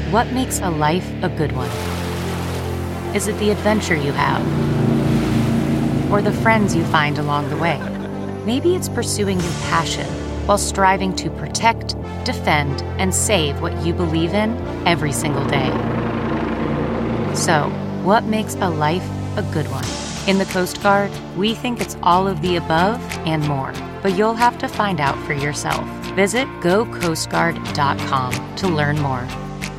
What makes a life a good one? Is it the adventure you have? Or the friends you find along the way? Maybe it's pursuing your passion while striving to protect, defend, and save what you believe in every single day. So, what makes a life a good one? In the Coast Guard, we think it's all of the above and more, but you'll have to find out for yourself. Visit gocoastguard.com to learn more.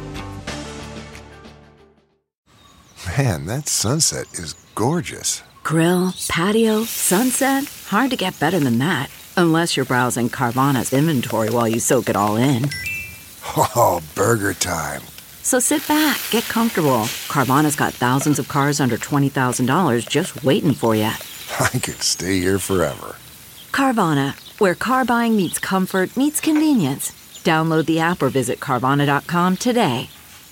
Man, that sunset is gorgeous. Grill, patio, sunset. Hard to get better than that. Unless you're browsing Carvana's inventory while you soak it all in. Oh, burger time. So sit back, get comfortable. Carvana's got thousands of cars under $20,000 just waiting for you. I could stay here forever. Carvana, where car buying meets comfort meets convenience. Download the app or visit Carvana.com today.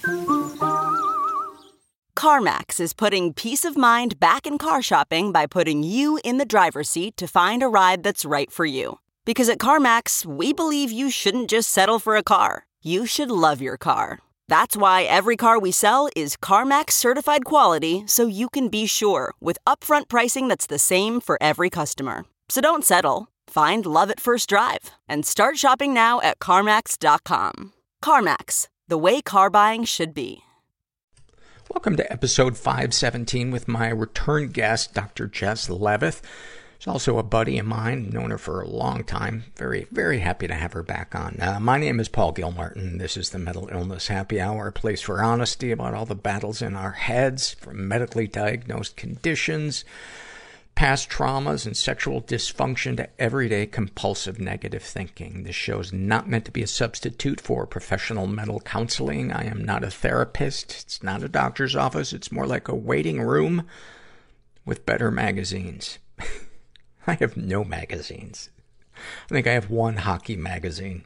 CarMax is putting peace of mind back in car shopping by putting you in the driver's seat to find a ride that's right for you. Because at CarMax, we believe you shouldn't just settle for a car. You should love your car. That's why every car we sell is CarMax certified quality, so you can be sure with upfront pricing that's the same for every customer. So don't settle. Find love at first drive and start shopping now at CarMax.com. CarMax, the way car buying should be. Welcome to episode 517 with my return guest, Dr. Jess Levith. She's also a buddy of mine, known her for a long time. Very, very happy to have her back on. My name is Paul Gilmartin. This is the Mental Illness Happy Hour, a place for honesty about all the battles in our heads, from medically diagnosed conditions, past traumas, and sexual dysfunction to everyday compulsive negative thinking. This show's not meant to be a substitute for professional mental counseling. I am not a therapist. It's not a doctor's office. It's more like a waiting room with better magazines. I have no magazines. I think I have one hockey magazine.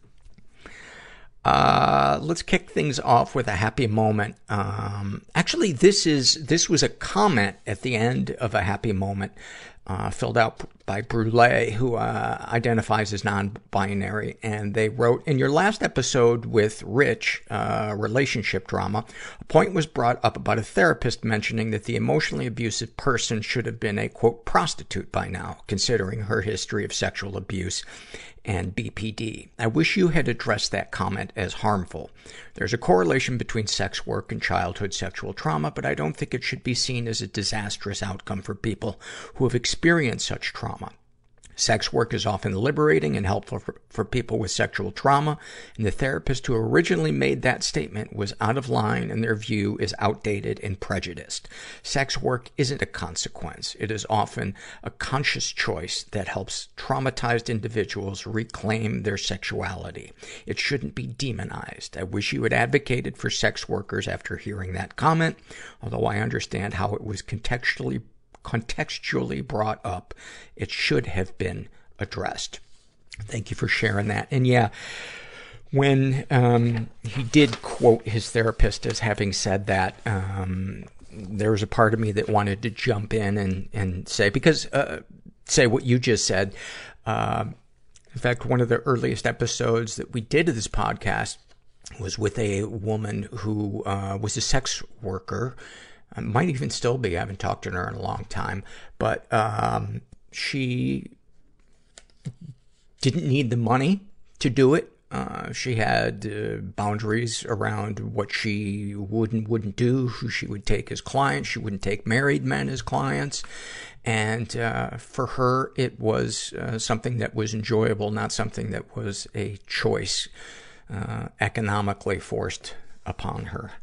Let's kick things off with a happy moment. Actually, this was a comment at the end of a happy moment, filled out by Brule, who, identifies as non-binary. And they wrote, in your last episode with Rich, relationship drama, a point was brought up about a therapist mentioning that the emotionally abusive person should have been a, quote, prostitute by now, considering her history of sexual abuse and BPD. I wish you had addressed that comment as harmful. There's a correlation between sex work and childhood sexual trauma, but I don't think it should be seen as a disastrous outcome for people who have experienced such trauma. Sex work is often liberating and helpful for people with sexual trauma, and the therapist who originally made that statement was out of line and their view is outdated and prejudiced. Sex work isn't a consequence. It is often a conscious choice that helps traumatized individuals reclaim their sexuality. It shouldn't be demonized. I wish you had advocated for sex workers after hearing that comment, although I understand how it was contextually brought up. It should have been addressed. Thank you for sharing that. And yeah, when he did quote his therapist as having said that, there was a part of me that wanted to jump in and say, because say what you just said. In fact, one of the earliest episodes that we did of this podcast was with a woman who was a sex worker. Might even still be. I haven't talked to her in a long time. But she didn't need the money to do it. She had boundaries around what she would and wouldn't do, who she would take as clients. She wouldn't take married men as clients. And for her, it was something that was enjoyable, not something that was a choice economically forced upon her.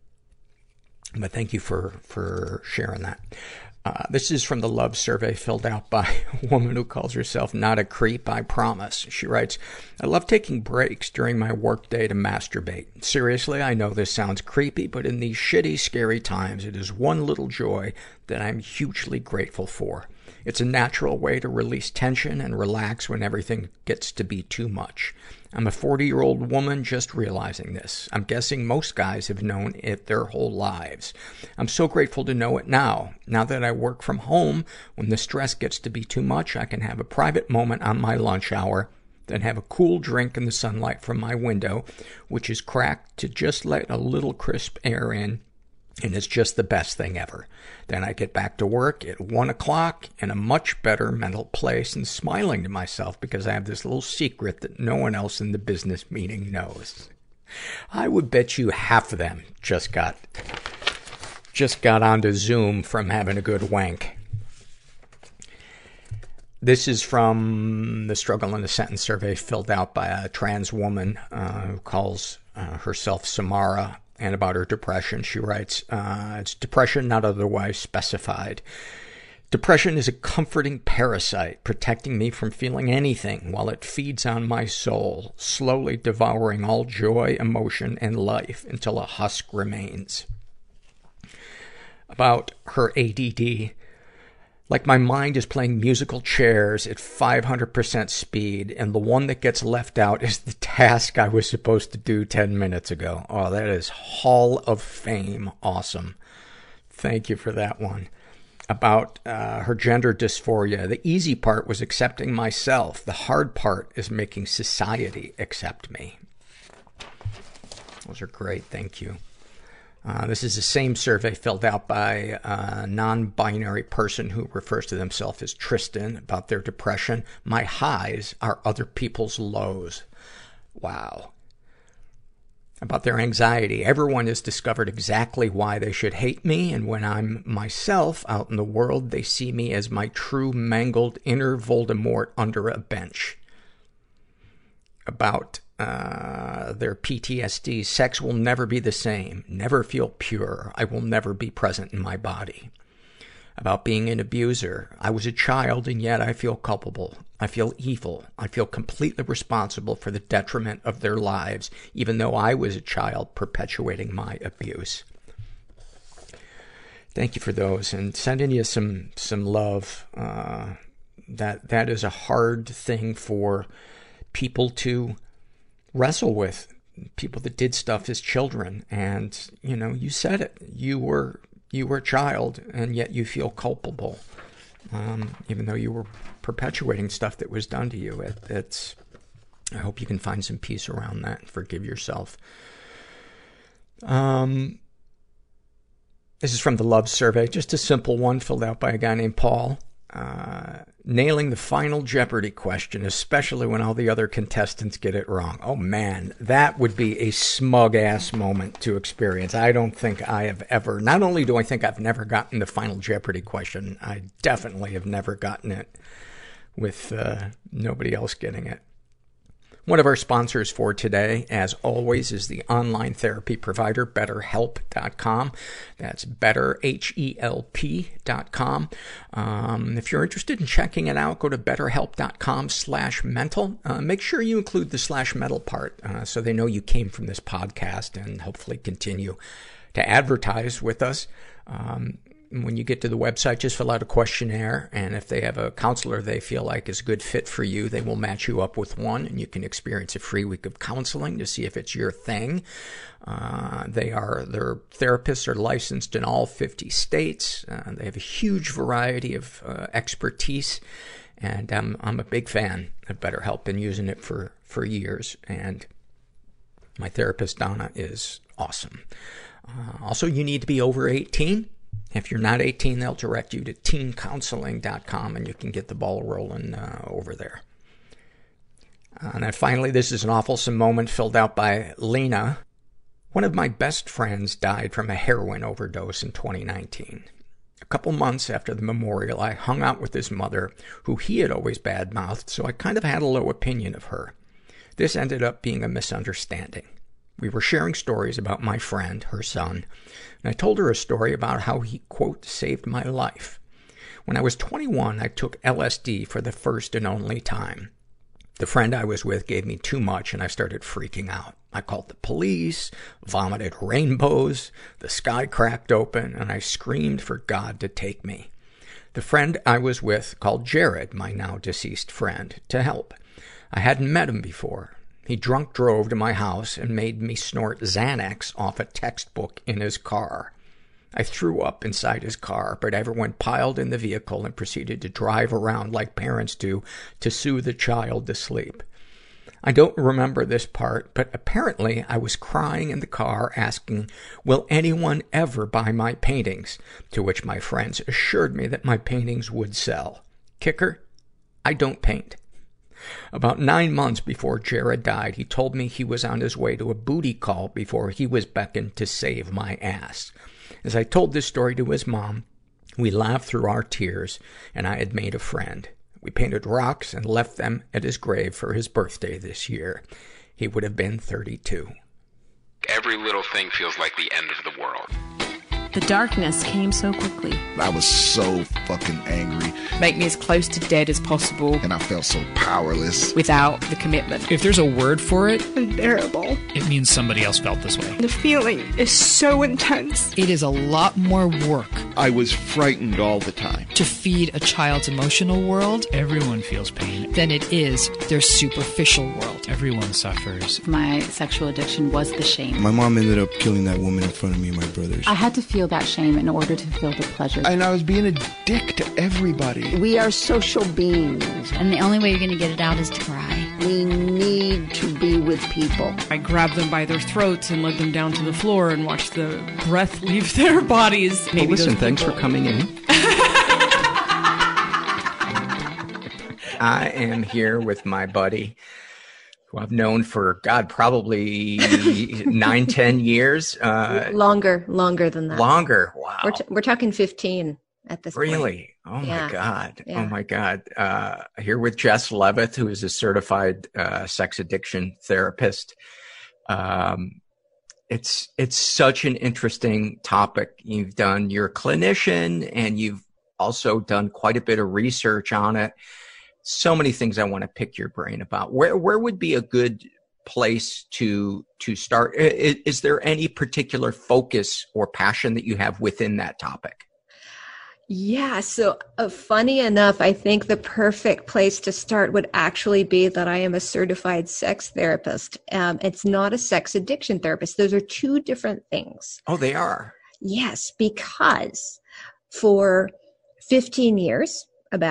But thank you for sharing that. This is from the love survey filled out by a woman who calls herself Not a Creep, I Promise. She writes, I love taking breaks during my workday to masturbate. Seriously, I know this sounds creepy, but in these shitty, scary times, it is one little joy that I'm hugely grateful for. It's a natural way to release tension and relax when everything gets to be too much. I'm a 40-year-old woman just realizing this. I'm guessing most guys have known it their whole lives. I'm so grateful to know it now. Now that I work from home, when the stress gets to be too much, I can have a private moment on my lunch hour then have a cool drink in the sunlight from my window, which is cracked to just let a little crisp air in, and it's just the best thing ever. Then I get back to work at 1 o'clock in a much better mental place and smiling to myself because I have this little secret that no one else in the business meeting knows. I would bet you half of them just got onto Zoom from having a good wank. This is from the Struggle in a Sentence survey filled out by a trans woman who calls herself Samara. And about her depression, she writes, it's depression not otherwise specified. Depression is a comforting parasite, protecting me from feeling anything while it feeds on my soul, slowly devouring all joy, emotion, and life until a husk remains. About her ADD, like my mind is playing musical chairs at 500% speed, and the one that gets left out is the task I was supposed to do 10 minutes ago. Oh, that is Hall of Fame awesome. Thank you for that one. About her gender dysphoria, the easy part was accepting myself. The hard part is making society accept me. Those are great. Thank you. This is the same survey filled out by a non-binary person who refers to themselves as Tristan about their depression. My highs are other people's lows. Wow. About their anxiety. Everyone has discovered exactly why they should hate me, and when I'm myself out in the world, they see me as my true mangled inner Voldemort under a bench. About their PTSD. Sex will never be the same. Never feel pure. I will never be present in my body. About being an abuser. I was a child and yet I feel culpable. I feel evil. I feel completely responsible for the detriment of their lives, even though I was a child perpetuating my abuse. Thank you for those, and sending you some love. That is a hard thing for people to wrestle with, people that did stuff as children. And, you know, you said it. You were a child, and yet you feel culpable, even though you were perpetuating stuff that was done to you. I hope you can find some peace around that and forgive yourself. This is from the Love Survey, just a simple one filled out by a guy named Paul. Nailing the final Jeopardy question, especially when all the other contestants get it wrong. Oh man, that would be a smug-ass moment to experience. I don't think I have ever, not only do I think I've never gotten the final Jeopardy question, I definitely have never gotten it with nobody else getting it. One of our sponsors for today, as always, is the online therapy provider, BetterHelp.com. That's better, HELP.com. If you're interested in checking it out, go to BetterHelp.com/mental. Make sure you include the /mental part, so they know you came from this podcast and hopefully continue to advertise with us. When you get to the website, just fill out a questionnaire, and if they have a counselor they feel like is a good fit for you, they will match you up with one, and you can experience a free week of counseling to see if it's your thing. Their therapists are licensed in all 50 states. They have a huge variety of expertise, and I'm a big fan of BetterHelp, been using it for years, and my therapist, Donna, is awesome. Also, you need to be over 18. If you're not 18, they'll direct you to teencounseling.com, and you can get the ball rolling over there. And then finally, this is an awfulsome moment filled out by Lena. One of my best friends died from a heroin overdose in 2019. A couple months after the memorial, I hung out with his mother, who he had always badmouthed, so I kind of had a low opinion of her. This ended up being a misunderstanding. We were sharing stories about my friend, her son, and I told her a story about how he, quote, saved my life. When I was 21, I took LSD for the first and only time. The friend I was with gave me too much, and I started freaking out. I called the police, vomited rainbows, the sky cracked open, and I screamed for God to take me. The friend I was with called Jared, my now deceased friend, to help. I hadn't met him before. He drunk drove to my house and made me snort Xanax off a textbook in his car. I threw up inside his car, but everyone piled in the vehicle and proceeded to drive around like parents do to soothe the child to sleep. I don't remember this part, but apparently I was crying in the car asking, will anyone ever buy my paintings? To which my friends assured me that my paintings would sell. Kicker, I don't paint. About 9 months before Jared died, he told me he was on his way to a booty call before he was beckoned to save my ass. As I told this story to his mom, we laughed through our tears, and I had made a friend. We painted rocks and left them at his grave for his birthday this year. He would have been 32. Every little thing feels like the end of the world. The darkness came so quickly. I was so fucking angry. Make me as close to dead as possible. And I felt so powerless. Without the commitment. If there's a word for it, unbearable. It means somebody else felt this way. The feeling is so intense. It is a lot more work. I was frightened all the time. To feed a child's emotional world, everyone feels pain, than it is their superficial world. Everyone suffers. My sexual addiction was the shame. My mom ended up killing that woman in front of me and my brothers. I had to feel that shame in order to feel the pleasure. And I was being a dick to everybody. We are social beings. And the only way you're going to get it out is to cry. We need to be with people. I grabbed them by their throats and led them down to the floor and watched the breath leave their bodies. Maybe well, listen, thanks for coming in. I am here with my buddy, who I've known for, God, probably 9-10 years. Longer than that. Longer, wow. We're talking 15 at this point. Really? Oh, my God. Yeah. Oh, my God. Here with Jess Levitt, who is a certified sex addiction therapist. It's such an interesting topic. You're a clinician, and you've also done quite a bit of research on it. So many things I want to pick your brain about. Where would be a good place to start? Is there any particular focus or passion that you have within that topic? Yeah. So funny enough, I think the perfect place to start would actually be that I am a certified sex therapist. It's not a sex addiction therapist. Those are two different things. Oh, they are? Yes, because for 15 years,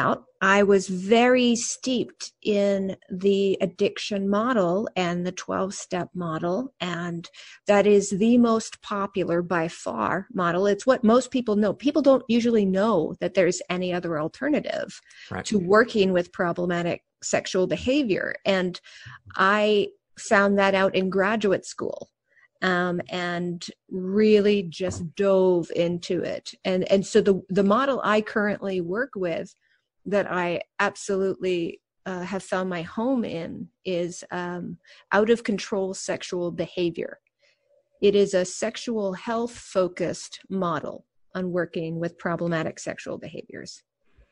I was very steeped in the addiction model and the 12-step model, and that is the most popular by far model. It's what most people know. People don't usually know that there's any other alternative to working with problematic sexual behavior, and I found that out in graduate school. And really just dove into it. And so the model I currently work with that I absolutely have found my home in is out of control sexual behavior. It is a sexual health focused model on working with problematic sexual behaviors.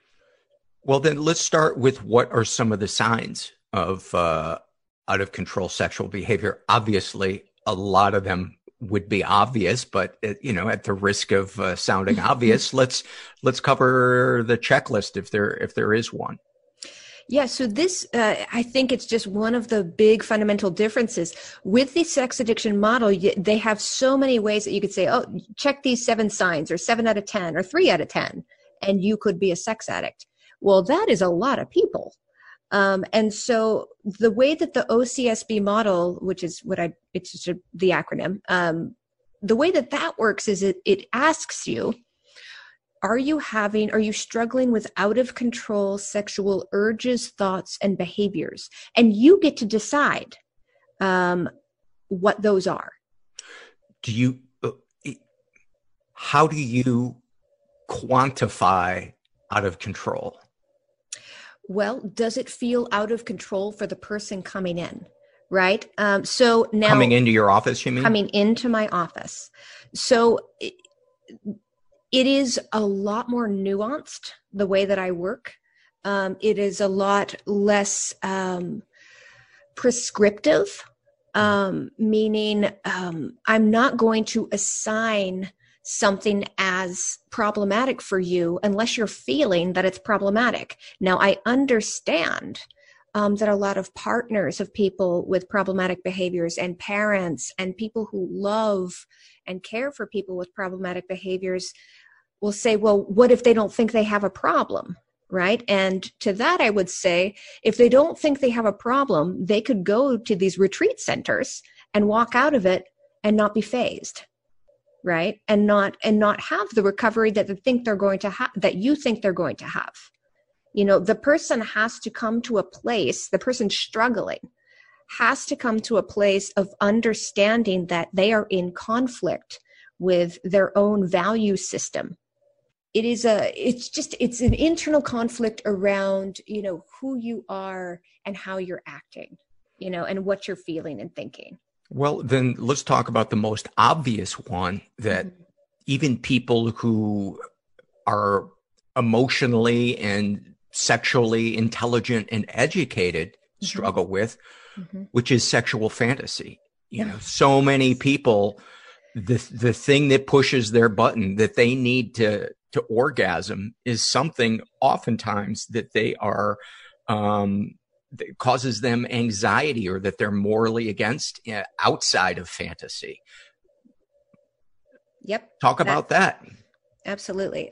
Well, then let's start with what are some of the signs of out of control sexual behavior. Obviously, a lot of them would be obvious, but at the risk of sounding obvious, let's cover the checklist if there is one. Yeah, so this, I think it's just one of the big fundamental differences. With the sex addiction model, they have so many ways that you could say, oh, check these 7 signs, or 7 out of 10, or 3 out of 10, and you could be a sex addict. Well, that is a lot of people. And so the way that the OCSB model, which is it's just the acronym, the way that works is it asks you, are you struggling with out of control sexual urges, thoughts, and behaviors? And you get to decide, what those are. How do you quantify out of control? Well, does it feel out of control for the person coming in, right? So now coming into your office, you mean? Coming into my office. So it is a lot more nuanced, the way that I work. It is a lot less prescriptive, meaning I'm not going to assign something as problematic for you unless you're feeling that it's problematic. Now, I understand that a lot of partners of people with problematic behaviors and parents and people who love and care for people with problematic behaviors will say, well, what if they don't think they have a problem? right? And to that, I would say, if they don't think they have a problem, they could go to these retreat centers and walk out of it and not be fazed, right? And not have the recovery that they think they're going to have, that you think they're going to have. You know, the person has to come to a place, the person struggling has to come to a place of understanding that they are in conflict with their own value system. It's an internal conflict around, you know, who you are and how you're acting, you know, and what you're feeling and thinking. Well, then let's talk about the most obvious one that even people who are emotionally and sexually intelligent and educated struggle with, which is sexual fantasy. You know, so many people, the thing that pushes their button that they need to orgasm is something oftentimes that they are, that causes them anxiety or that they're morally against outside of fantasy. Yep. Talk about that. Absolutely.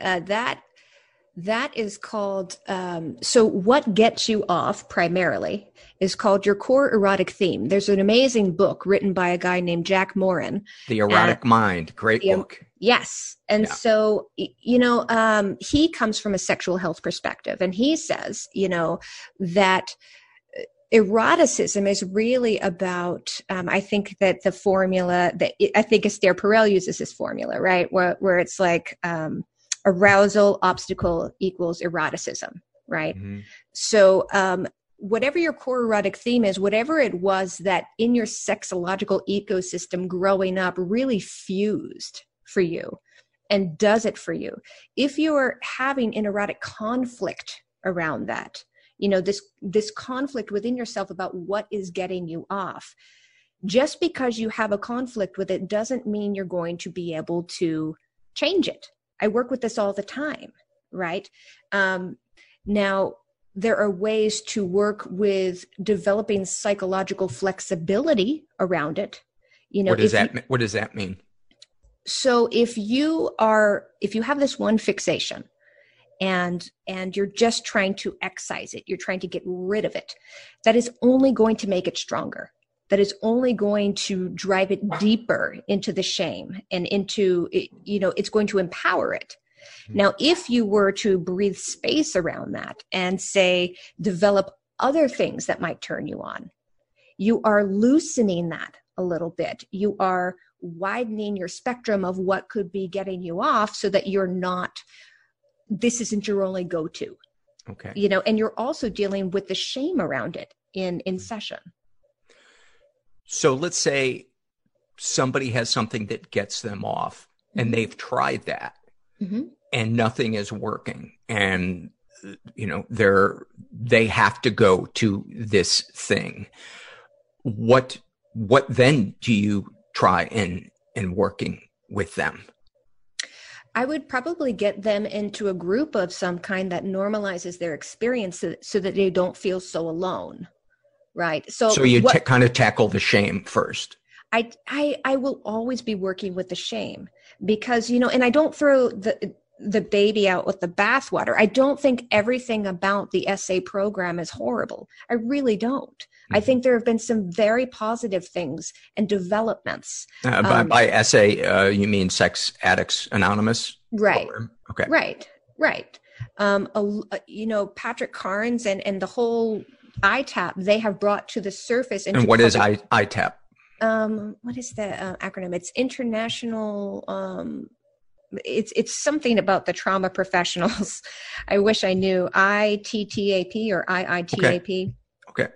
That is called, so what gets you off primarily is called your core erotic theme. There's an amazing book written by a guy named Jack Morin. The Erotic Mind. Great book. Yes. And so, you know, he comes from a sexual health perspective, and he says, you know, that eroticism is really about, I think that the formula that I think Esther Perel uses this formula, right? Where it's like, arousal obstacle equals eroticism, right? So, whatever your core erotic theme is, whatever it was that in your sexological ecosystem growing up really fused for you and does it for you. If you're having an erotic conflict around that, you know, this conflict within yourself about what is getting you off, just because you have a conflict with it doesn't mean you're going to be able to change it. I work with this all the time, right? Now, there are ways to work with developing psychological flexibility around it. You know, what does that mean? So if you have this one fixation and you're just trying to excise it, you're trying to get rid of it, that is only going to make it stronger. That is only going to drive it deeper into the shame and into, you know, it's going to empower it. Now, if you were to breathe space around that and say, develop other things that might turn you on, you are loosening that a little bit. You are widening your spectrum of what could be getting you off so that you're not, this isn't your only go-to. Okay. You know, and you're also dealing with the shame around it in session. So let's say somebody has something that gets them off and they've tried that and nothing is working. And, you know, they have to go to this thing. What then do you try in working with them? I would probably get them into a group of some kind that normalizes their experience so that they don't feel so alone. Right. So you kind of tackle the shame first. I will always be working with the shame because, you know, and I don't throw the baby out with the bathwater. I don't think everything about the SA program is horrible. I really don't. I think there have been some very positive things and developments. By SA, you mean Sex Addicts Anonymous? Right. Program? Okay. Right. You know, Patrick Carnes and the whole ITAP, they have brought to the surface. And what is ITAP? What is the acronym? It's International. It's something about the trauma professionals. I wish I knew. ITTAP or IITAP. Okay.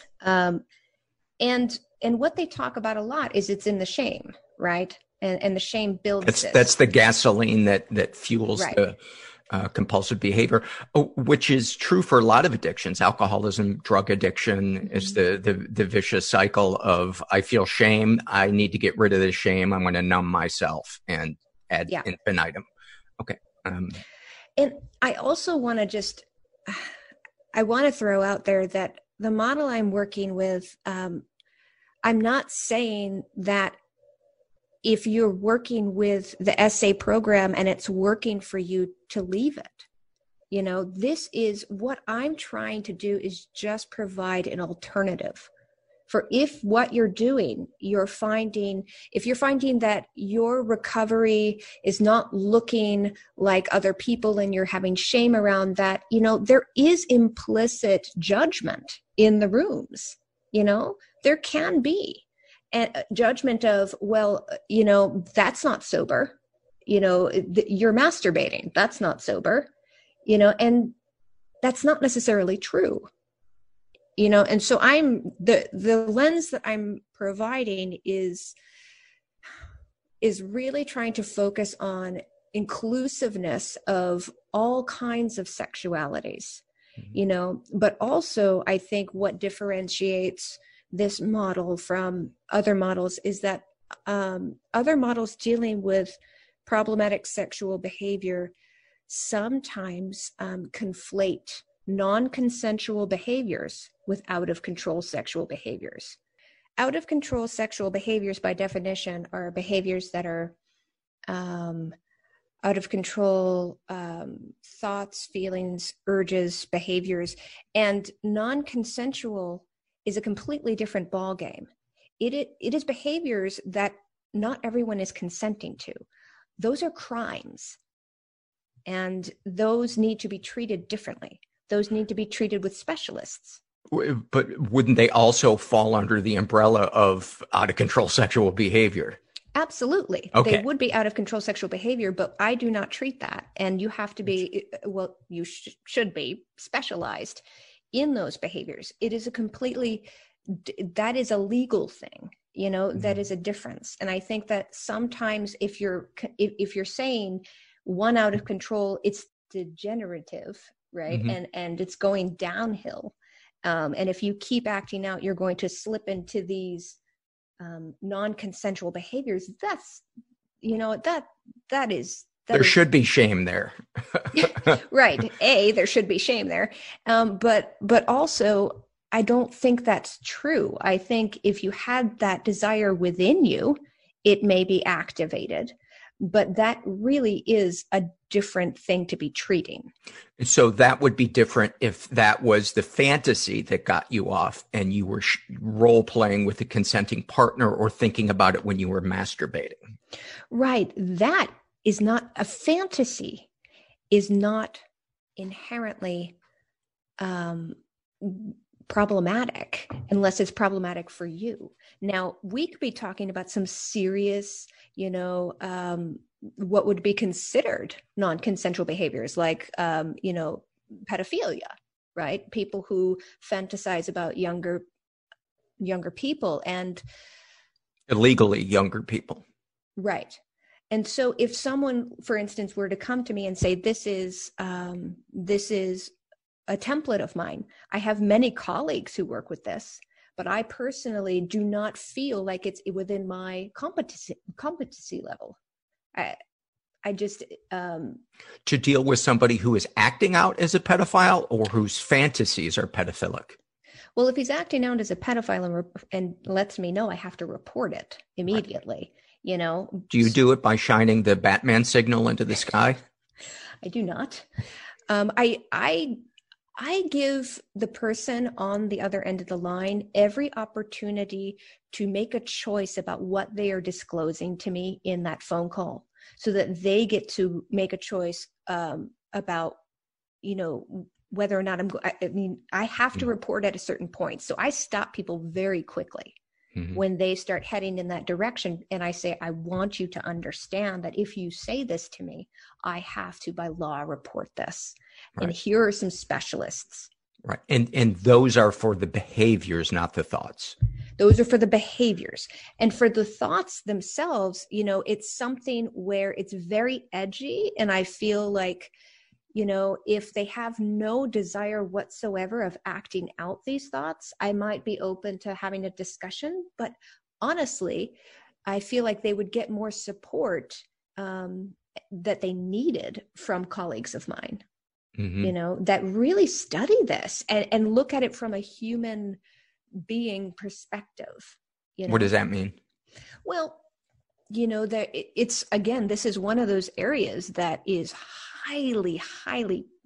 And what they talk about a lot is it's in the shame, right? And the shame builds. That's the gasoline that fuels the compulsive behavior, which is true for a lot of addictions. Alcoholism, drug addiction is the vicious cycle of, I feel shame. I need to get rid of this shame. I'm going to numb myself and ad infinitum. Okay. And I also want to I want to throw out there that the model I'm working with, I'm not saying that if you're working with the SA program and it's working for you to leave it. You know, this is what I'm trying to do, is just provide an alternative. For if what you're doing, if you're finding that your recovery is not looking like other people and you're having shame around that, you know, there is implicit judgment in the rooms, you know, there can be a judgment of, well, you know, that's not sober, you know, you're masturbating, that's not sober, you know, and that's not necessarily true. You know, and so the lens that I'm providing is really trying to focus on inclusiveness of all kinds of sexualities, you know, but also I think what differentiates this model from other models is that other models dealing with problematic sexual behavior sometimes conflate non-consensual behaviors with out-of-control sexual behaviors. Out-of-control sexual behaviors, by definition, are behaviors that are out of control, thoughts, feelings, urges, behaviors, and non-consensual is a completely different ballgame. It is behaviors that not everyone is consenting to. Those are crimes, and those need to be treated differently. Those need to be treated with specialists. But wouldn't they also fall under the umbrella of out-of-control sexual behavior? Absolutely. Okay. They would be out-of-control sexual behavior, but I do not treat that. And you have to be, well, you should be specialized in those behaviors. It is that is a legal thing, you know, that is a difference. And I think that sometimes if you're saying one out of control, it's degenerative, right? Mm-hmm. And it's going downhill. And if you keep acting out, you're going to slip into these non-consensual behaviors. That's, you know, there should be shame there. Right. There should be shame there. But also, I don't think that's true. I think if you had that desire within you, it may be activated. But that really is a different thing to be treating. So that would be different if that was the fantasy that got you off and you were role playing with a consenting partner or thinking about it when you were masturbating. Right. That is not a fantasy, is not inherently problematic unless it's problematic for you. Now, we could be talking about some serious, you know, what would be considered non-consensual behaviors like, you know, pedophilia, right? People who fantasize about younger people and illegally younger people. Right. And so if someone, for instance, were to come to me and say, this is a template of mine. I have many colleagues who work with this, but I personally do not feel like it's within my competency level. I just to deal with somebody who is acting out as a pedophile or whose fantasies are pedophilic. Well, if he's acting out as a pedophile and lets me know, I have to report it immediately. Right. You know. Do you do it by shining the Batman signal into the sky? I do not. I give the person on the other end of the line every opportunity to make a choice about what they are disclosing to me in that phone call, so that they get to make a choice about, you know, whether or not I have to report at a certain point. So I stop people very quickly when they start heading in that direction. And I say, I want you to understand that if you say this to me, I have to, by law, report this. Right. And here are some specialists. Right. And those are for the behaviors, not the thoughts. Those are for the behaviors. And for the thoughts themselves, you know, it's something where it's very edgy. And I feel like, you know, if they have no desire whatsoever of acting out these thoughts, I might be open to having a discussion. But honestly, I feel like they would get more support that they needed from colleagues of mine, you know, that really study this and look at it from a human being perspective. You know? What does that mean? Well, you know, it's, again, this is one of those areas that is highly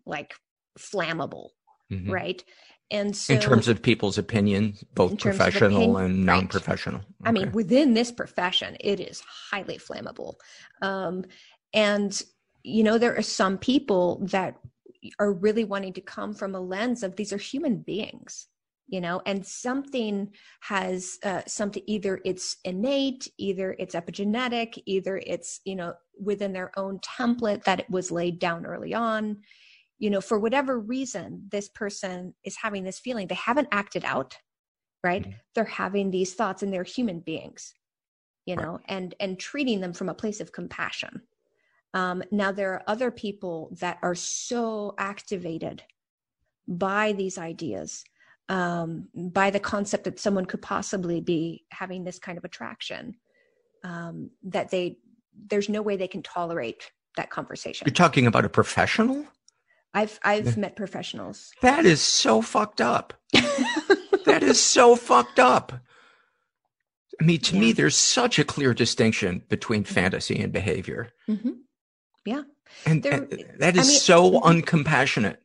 like flammable, right? And so in terms of people's opinion, both professional and non-professional. Right. I mean, within this profession, it is highly flammable. And, you know, there are some people that are really wanting to come from a lens of these are human beings, you know, and something has something, either it's innate, either it's epigenetic, either it's, you know, within their own template that it was laid down early on. You know, for whatever reason, this person is having this feeling. They haven't acted out, right? They're having these thoughts, and they're human beings, you know, and treating them from a place of compassion. Now, there are other people that are so activated by these ideas, by the concept that someone could possibly be having this kind of attraction, that there's no way they can tolerate that conversation. You're talking about a professional? I've met professionals. That is so fucked up. That is so fucked up. I mean, to me, there's such a clear distinction between fantasy and behavior. Yeah. And that is so uncompassionate.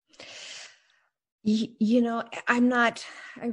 You know, I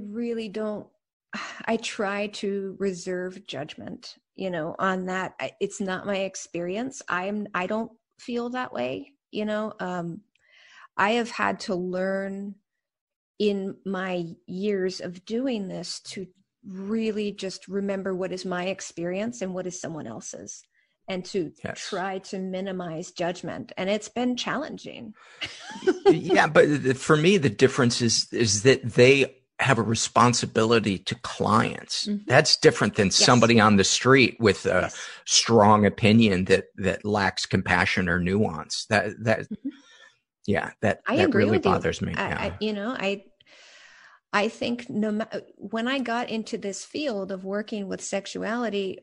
try to reserve judgment, you know, on that. It's not my experience. I don't feel that way. You know, I have had to learn in my years of doing this to really just remember what is my experience and what is someone else's, and to try to minimize judgment. And it's been challenging. Yeah, but for me, the difference is that they have a responsibility to clients. That's different than somebody on the street with a strong opinion that lacks compassion or nuance. That really bothers me. I think when I got into this field of working with sexuality,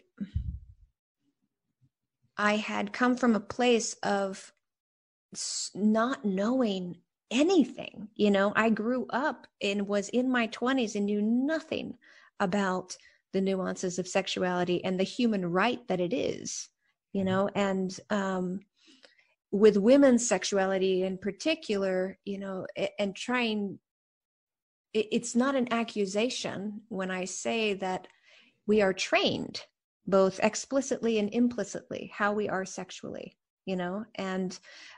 I had come from a place of not knowing anything. You know, I grew up and was in my 20s and knew nothing about the nuances of sexuality and the human right that it is, you know, and with women's sexuality in particular, you know, and trying, it's not an accusation when I say that we are trained both explicitly and implicitly how we are sexually, you know, and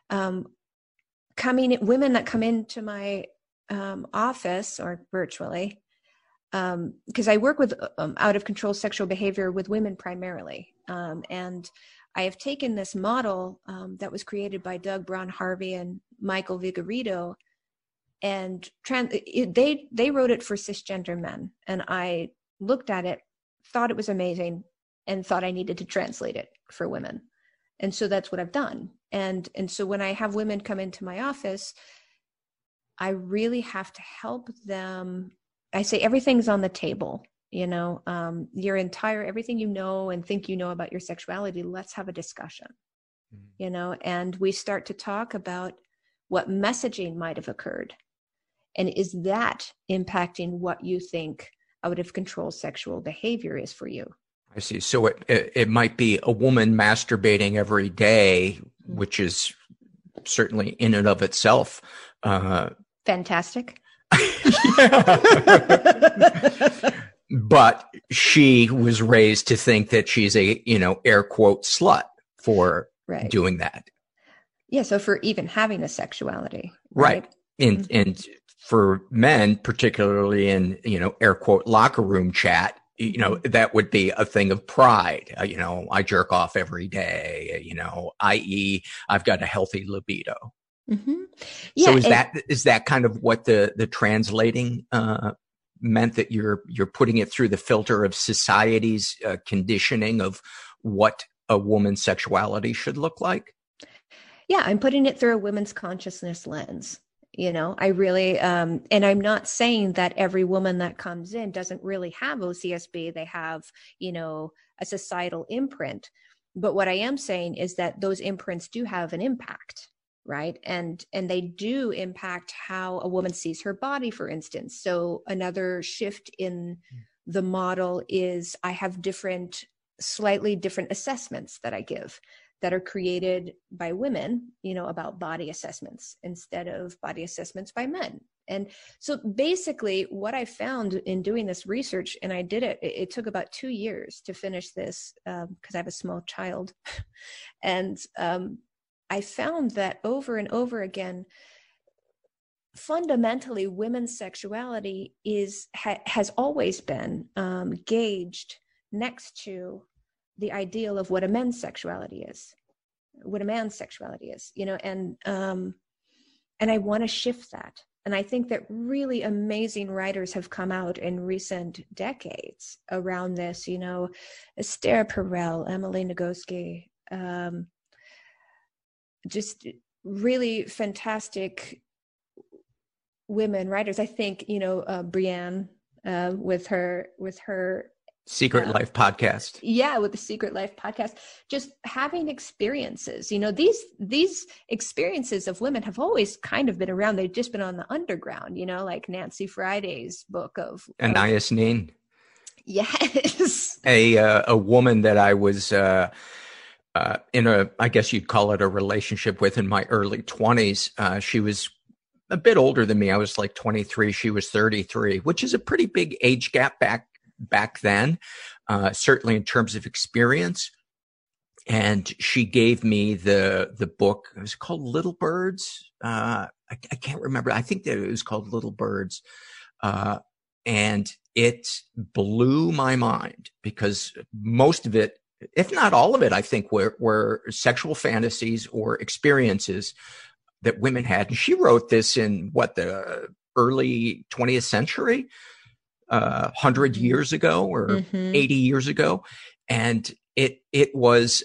women that come into my office or virtually, because I work with out of control sexual behavior with women primarily. And I have taken this model that was created by Doug Braun-Harvey and Michael Vigorito, and they wrote it for cisgender men. And I looked at it, thought it was amazing, and thought I needed to translate it for women. And so that's what I've done. And so when I have women come into my office, I really have to help them. I say everything's on the table, you know, everything you know and think you know about your sexuality, let's have a discussion, you know, and we start to talk about what messaging might have occurred. And is that impacting what you think out of control sexual behavior is for you? I see. So it might be a woman masturbating every day, which is certainly in and of itself fantastic. But she was raised to think that she's a, you know, air quote slut for doing that. Yeah. So for even having a sexuality. Right. And for men, particularly in, you know, air quote locker room chat, you know, that would be a thing of pride. You know, I jerk off every day, you know, i.e. I've got a healthy libido. Yeah, so is that kind of what the translating meant, that you're putting it through the filter of society's conditioning of what a woman's sexuality should look like? Yeah, I'm putting it through a women's consciousness lens. You know, I really, and I'm not saying that every woman that comes in doesn't really have OCSB. They have, you know, a societal imprint. But what I am saying is that those imprints do have an impact, right? And they do impact how a woman sees her body, for instance. So another shift in the model is I have slightly different assessments that I give that are created by women, about body assessments instead of body assessments by men. And so basically what I found in doing this research, and I did it took about 2 years to finish this because I have a small child. And I found that over and over again, fundamentally, women's sexuality has always been gauged next to the ideal of what a man's sexuality is, and I want to shift that. And I think that really amazing writers have come out in recent decades around this, Esther Perel, Emily Nagoski, just really fantastic women writers. I think, Brienne with her Secret Life podcast. Yeah, with the Secret Life podcast, just having experiences. These experiences of women have always kind of been around. They've just been on the underground, like Nancy Friday's book of Anais Nin. Yes. A woman that I was in I guess you'd call it a relationship with in my early 20s. She was a bit older than me. I was like 23. She was 33, which is a pretty big age gap back then, certainly in terms of experience. And she gave me the book. It was called Little Birds. I can't remember. I think that it was called Little Birds. And it blew my mind because most of it, if not all of it, I think were sexual fantasies or experiences that women had. And she wrote this in the early 20th century, 100 years ago or 80 years ago. And it was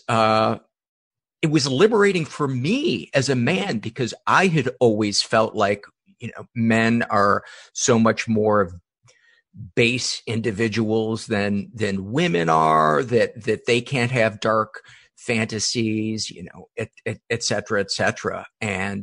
liberating for me as a man, because I had always felt like, men are so much more base individuals than women are, that they can't have dark fantasies, et cetera, et cetera. And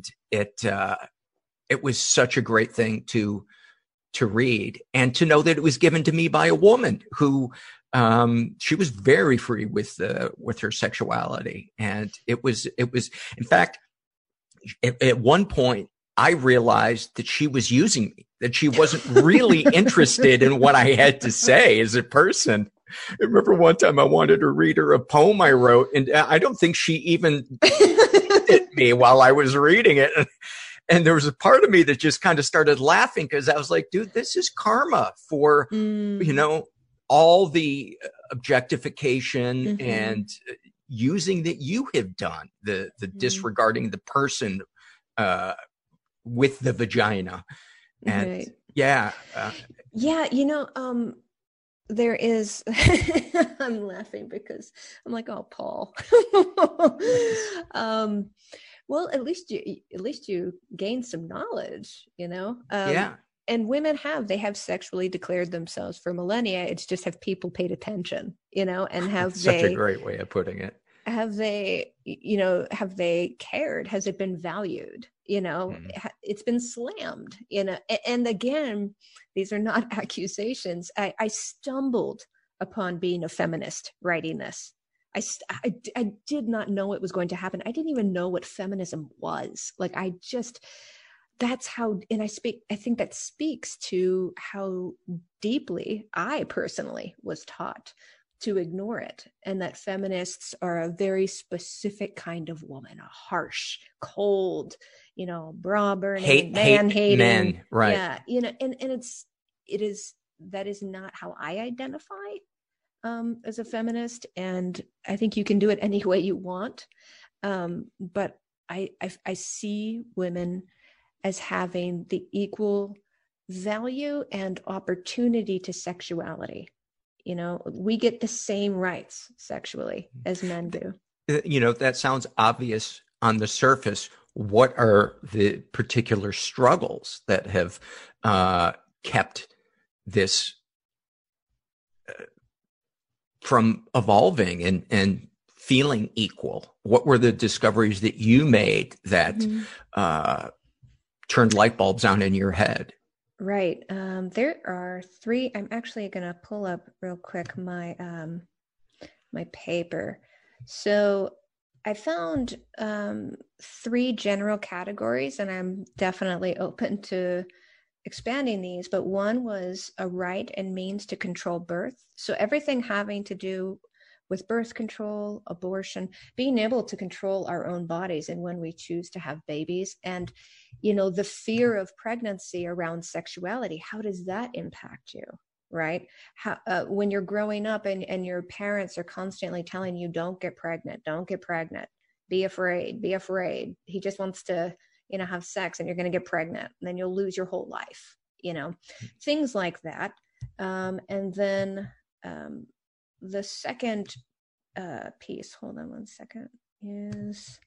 it was such a great thing to read, and to know that it was given to me by a woman who, she was very free with her sexuality. And it was, in fact, at one point I realized that she was using me, that she wasn't really interested in what I had to say as a person. I remember one time I wanted to read her a poem I wrote, and I don't think she even looked at me while I was reading it. And there was a part of me that just kind of started laughing, because I was like, dude, this is karma for, all the objectification and using that you have done, the disregarding the person with the vagina. And right. Yeah. There is, I'm laughing because I'm like, oh, Paul. Well, at least you gain some knowledge, Yeah. And women have sexually declared themselves for millennia. It's just, have people paid attention, and have That's such a great way of putting it. Have they cared? Has it been valued? It's been slammed, and again, these are not accusations. I stumbled upon being a feminist writing this. I did not know it was going to happen. I didn't even know what feminism was. That's how, and I think that speaks to how deeply I personally was taught to ignore it, and that feminists are a very specific kind of woman, a harsh, cold, bra burning, man hating men, right? Yeah, and that is not how I identify as a feminist, and I think you can do it any way you want, but I see women as having the equal value and opportunity to sexuality. We get the same rights sexually as men do. That sounds obvious on the surface. What are the particular struggles that have kept this from evolving and feeling equal? What were the discoveries that you made that turned light bulbs on in your head? Right. There are 3. I'm actually going to pull up real quick my my paper. So I found 3 general categories, and I'm definitely open to expanding these, but one was a right and means to control birth. So everything having to do with birth control, abortion, being able to control our own bodies and when we choose to have babies. And, the fear of pregnancy around sexuality, how does that impact you? Right? How, when you're growing up and your parents are constantly telling you, don't get pregnant, be afraid. He just wants to, have sex and you're going to get pregnant and then you'll lose your whole life, things like that. And then the second piece, hold on one second, is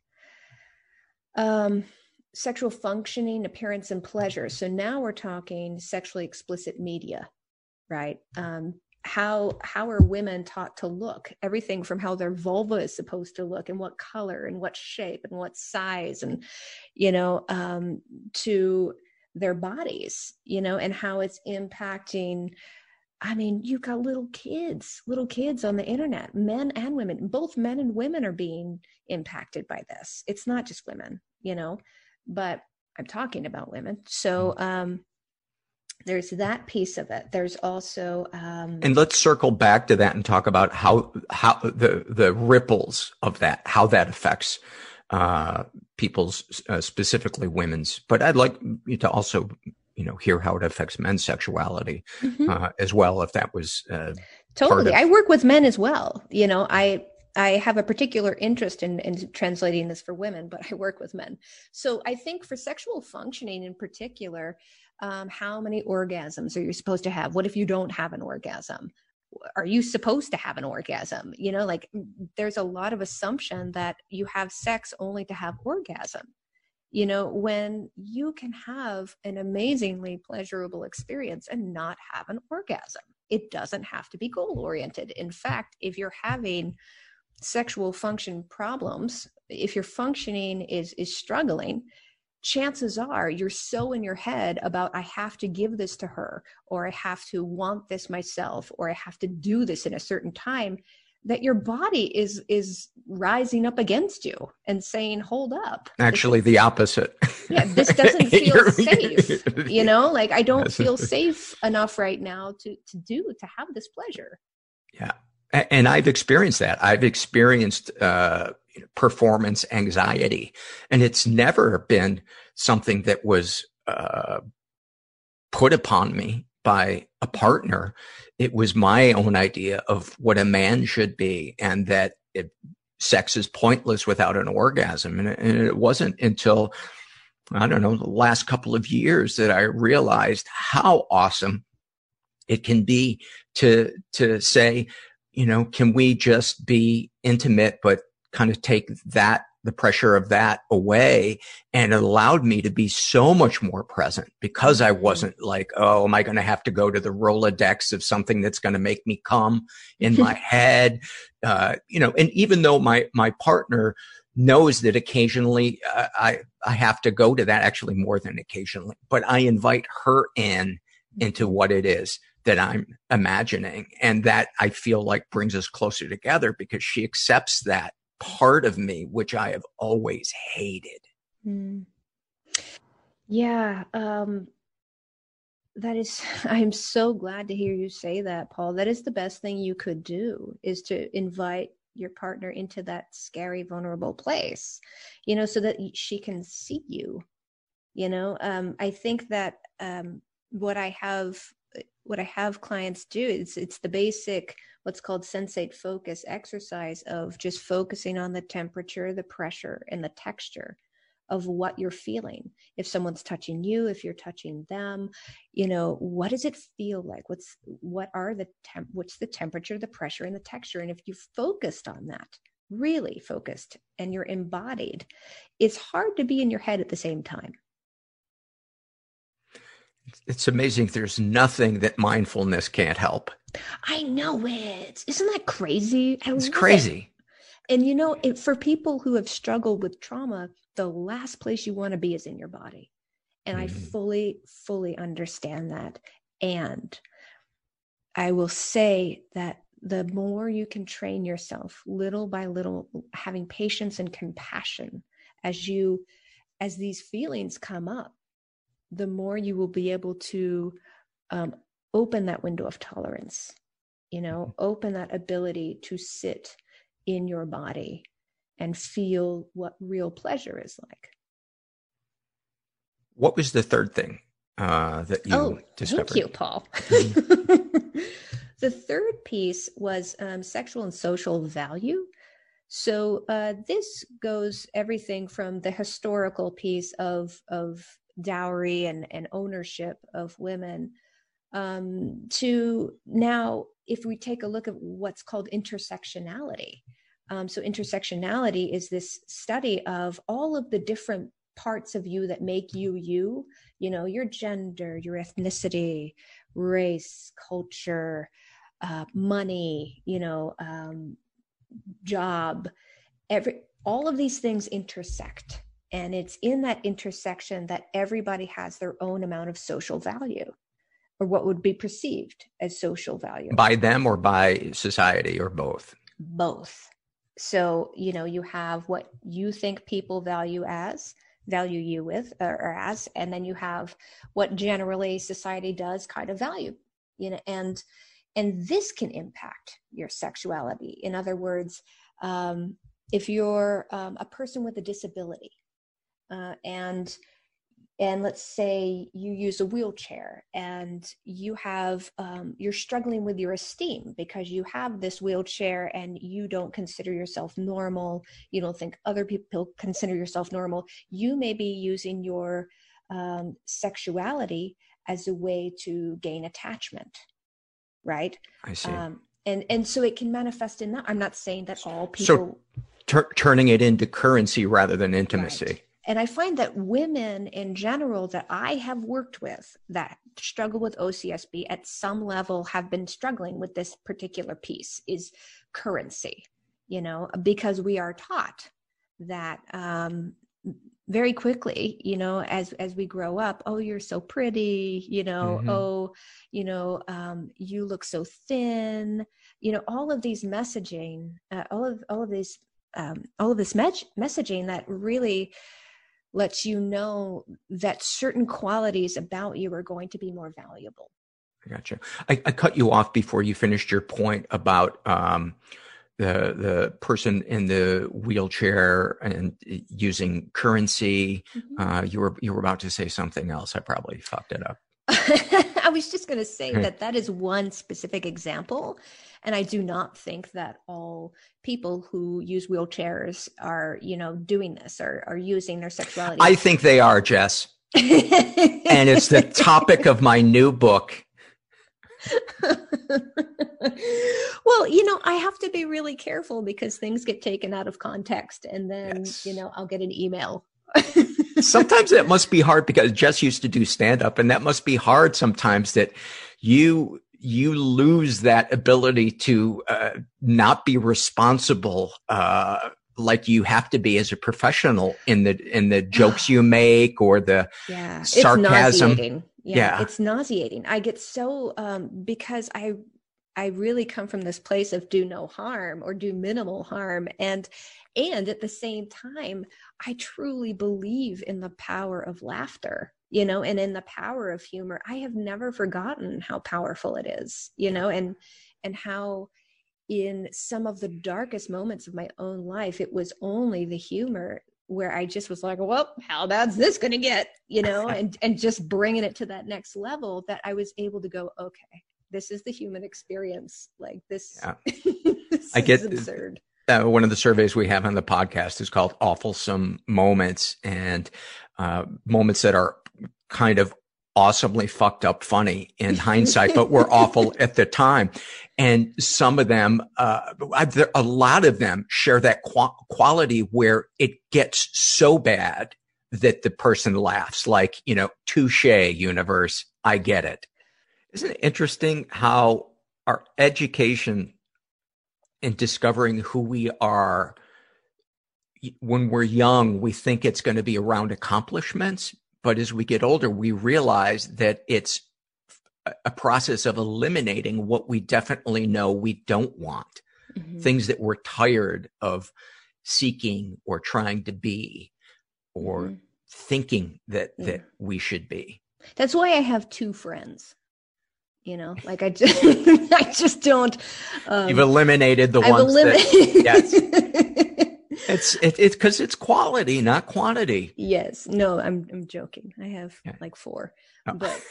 sexual functioning, appearance, and pleasure. So now we're talking sexually explicit media, right? How are women taught to look? Everything from how their vulva is supposed to look and what color and what shape and what size and, to their bodies, and how it's impacting. I mean, you've got little kids on the internet, men and women, both men and women are being impacted by this. It's not just women, but I'm talking about women. So, there's that piece of it. There's also, and let's circle back to that and talk about how the ripples of that, how that affects people's, specifically women's. But I'd like you to also, hear how it affects men's sexuality as well, if that was totally. I work with men as well. I have a particular interest in translating this for women, but I work with men. So I think for sexual functioning in particular, how many orgasms are you supposed to have? What if you don't have an orgasm? Are you supposed to have an orgasm? There's a lot of assumption that you have sex only to have orgasm. When you can have an amazingly pleasurable experience and not have an orgasm, it doesn't have to be goal-oriented. In fact, if you're having sexual function problems, if your functioning is struggling, chances are you're so in your head about, I have to give this to her, or I have to want this myself, or I have to do this in a certain time, that your body is rising up against you and saying, hold up. Actually, the opposite. Yeah, this doesn't feel safe. I don't feel safe enough right now to have this pleasure. Yeah. And I've experienced that. I've experienced performance anxiety, and it's never been something that was put upon me by a partner. It was my own idea of what a man should be, and that sex is pointless without an orgasm. And it wasn't until, I don't know, the last couple of years that I realized how awesome it can be to say, can we just be intimate, but kind of take the pressure of that away? And it allowed me to be so much more present, because I wasn't like, oh, am I going to have to go to the Rolodex of something that's going to make me come in my head? And even though my partner knows that occasionally I have to go to that, actually more than occasionally, but I invite her into what it is that I'm imagining. And that I feel like brings us closer together, because she accepts that part of me, which I have always hated. Yeah. I'm so glad to hear you say that, Paul. That is the best thing you could do, is to invite your partner into that scary, vulnerable place, so that she can see you. I think that what I have clients do, it's the basic, what's called sensate focus exercise, of just focusing on the temperature, the pressure, and the texture of what you're feeling. If someone's touching you, if you're touching them, what does it feel like? What's the temperature, the pressure, and the texture? And if you've focused on that, really focused, and you're embodied, it's hard to be in your head at the same time. It's amazing. There's nothing that mindfulness can't help. I know it. Isn't that crazy? It's crazy. And for people who have struggled with trauma, the last place you want to be is in your body. And I fully understand that. And I will say that the more you can train yourself little by little, having patience and compassion as these feelings come up, the more you will be able to open that window of tolerance, open that ability to sit in your body and feel what real pleasure is like. What was the third thing that you discovered? Thank you, Paul. The third piece was sexual and social value. So this goes everything from the historical piece of dowry and ownership of women to now, if we take a look at what's called intersectionality. So intersectionality is this study of all of the different parts of you that make you, your gender, your ethnicity, race, culture, money, job, all of these things intersect. And it's in that intersection that everybody has their own amount of social value, or what would be perceived as social value. By them or by society, or both? Both. So, you have what you think people value you with or as, and then you have what generally society does kind of value, and this can impact your sexuality. In other words, if you're a person with a disability, and let's say you use a wheelchair and you have, you're struggling with your esteem because you have this wheelchair and you don't consider yourself normal. You don't think other people consider yourself normal. You may be using your sexuality as a way to gain attachment, right? I see. And so it can manifest in that. I'm not saying that all people. So turning it into currency rather than intimacy. Right. And I find that women in general that I have worked with that struggle with OCSB at some level have been struggling with this particular piece is currency, because we are taught that very quickly, as we grow up, oh, you're so pretty, oh, you look so thin, all of these messaging, all of this messaging that really lets you know that certain qualities about you are going to be more valuable. I gotcha. I cut you off before you finished your point about the person in the wheelchair and using currency. Mm-hmm. You were about to say something else. I probably fucked it up. I was just going to say that is one specific example. And I do not think that all people who use wheelchairs are, doing this or are using their sexuality. I think they are, Jess. And it's the topic of my new book. Well, I have to be really careful because things get taken out of context and then, Yes. I'll get an email. Sometimes that must be hard because Jess used to do stand up, and that must be hard sometimes that you lose that ability to not be responsible like you have to be as a professional in the jokes you make or the sarcasm. It's nauseating. Yeah, it's nauseating. I get so because I really come from this place of do no harm or do minimal harm, and at the same time, I truly believe in the power of laughter, and in the power of humor. I have never forgotten how powerful it is, and how in some of the darkest moments of my own life, it was only the humor where I just was like, well, how bad's this going to get, and just bringing it to that next level that I was able to go, okay, this is the human experience. Like this, yeah. This I get is absurd. One of the surveys we have on the podcast is called Awfulsome Moments, and moments that are kind of awesomely fucked up funny in hindsight, but were awful at the time. And some of them, a lot of them share that quality where it gets so bad that the person laughs, like, touche, universe, I get it. Isn't it interesting how our education in discovering who we are, when we're young, we think it's going to be around accomplishments. But as we get older, we realize that it's a process of eliminating what we definitely know we don't want, things that we're tired of seeking or trying to be or thinking that we should be. That's why I have 2 friends. You know, like I just don't. You've eliminated the ones that. Yes. It's because it's quality, not quantity. Yes. No, I'm joking. I have like 4, but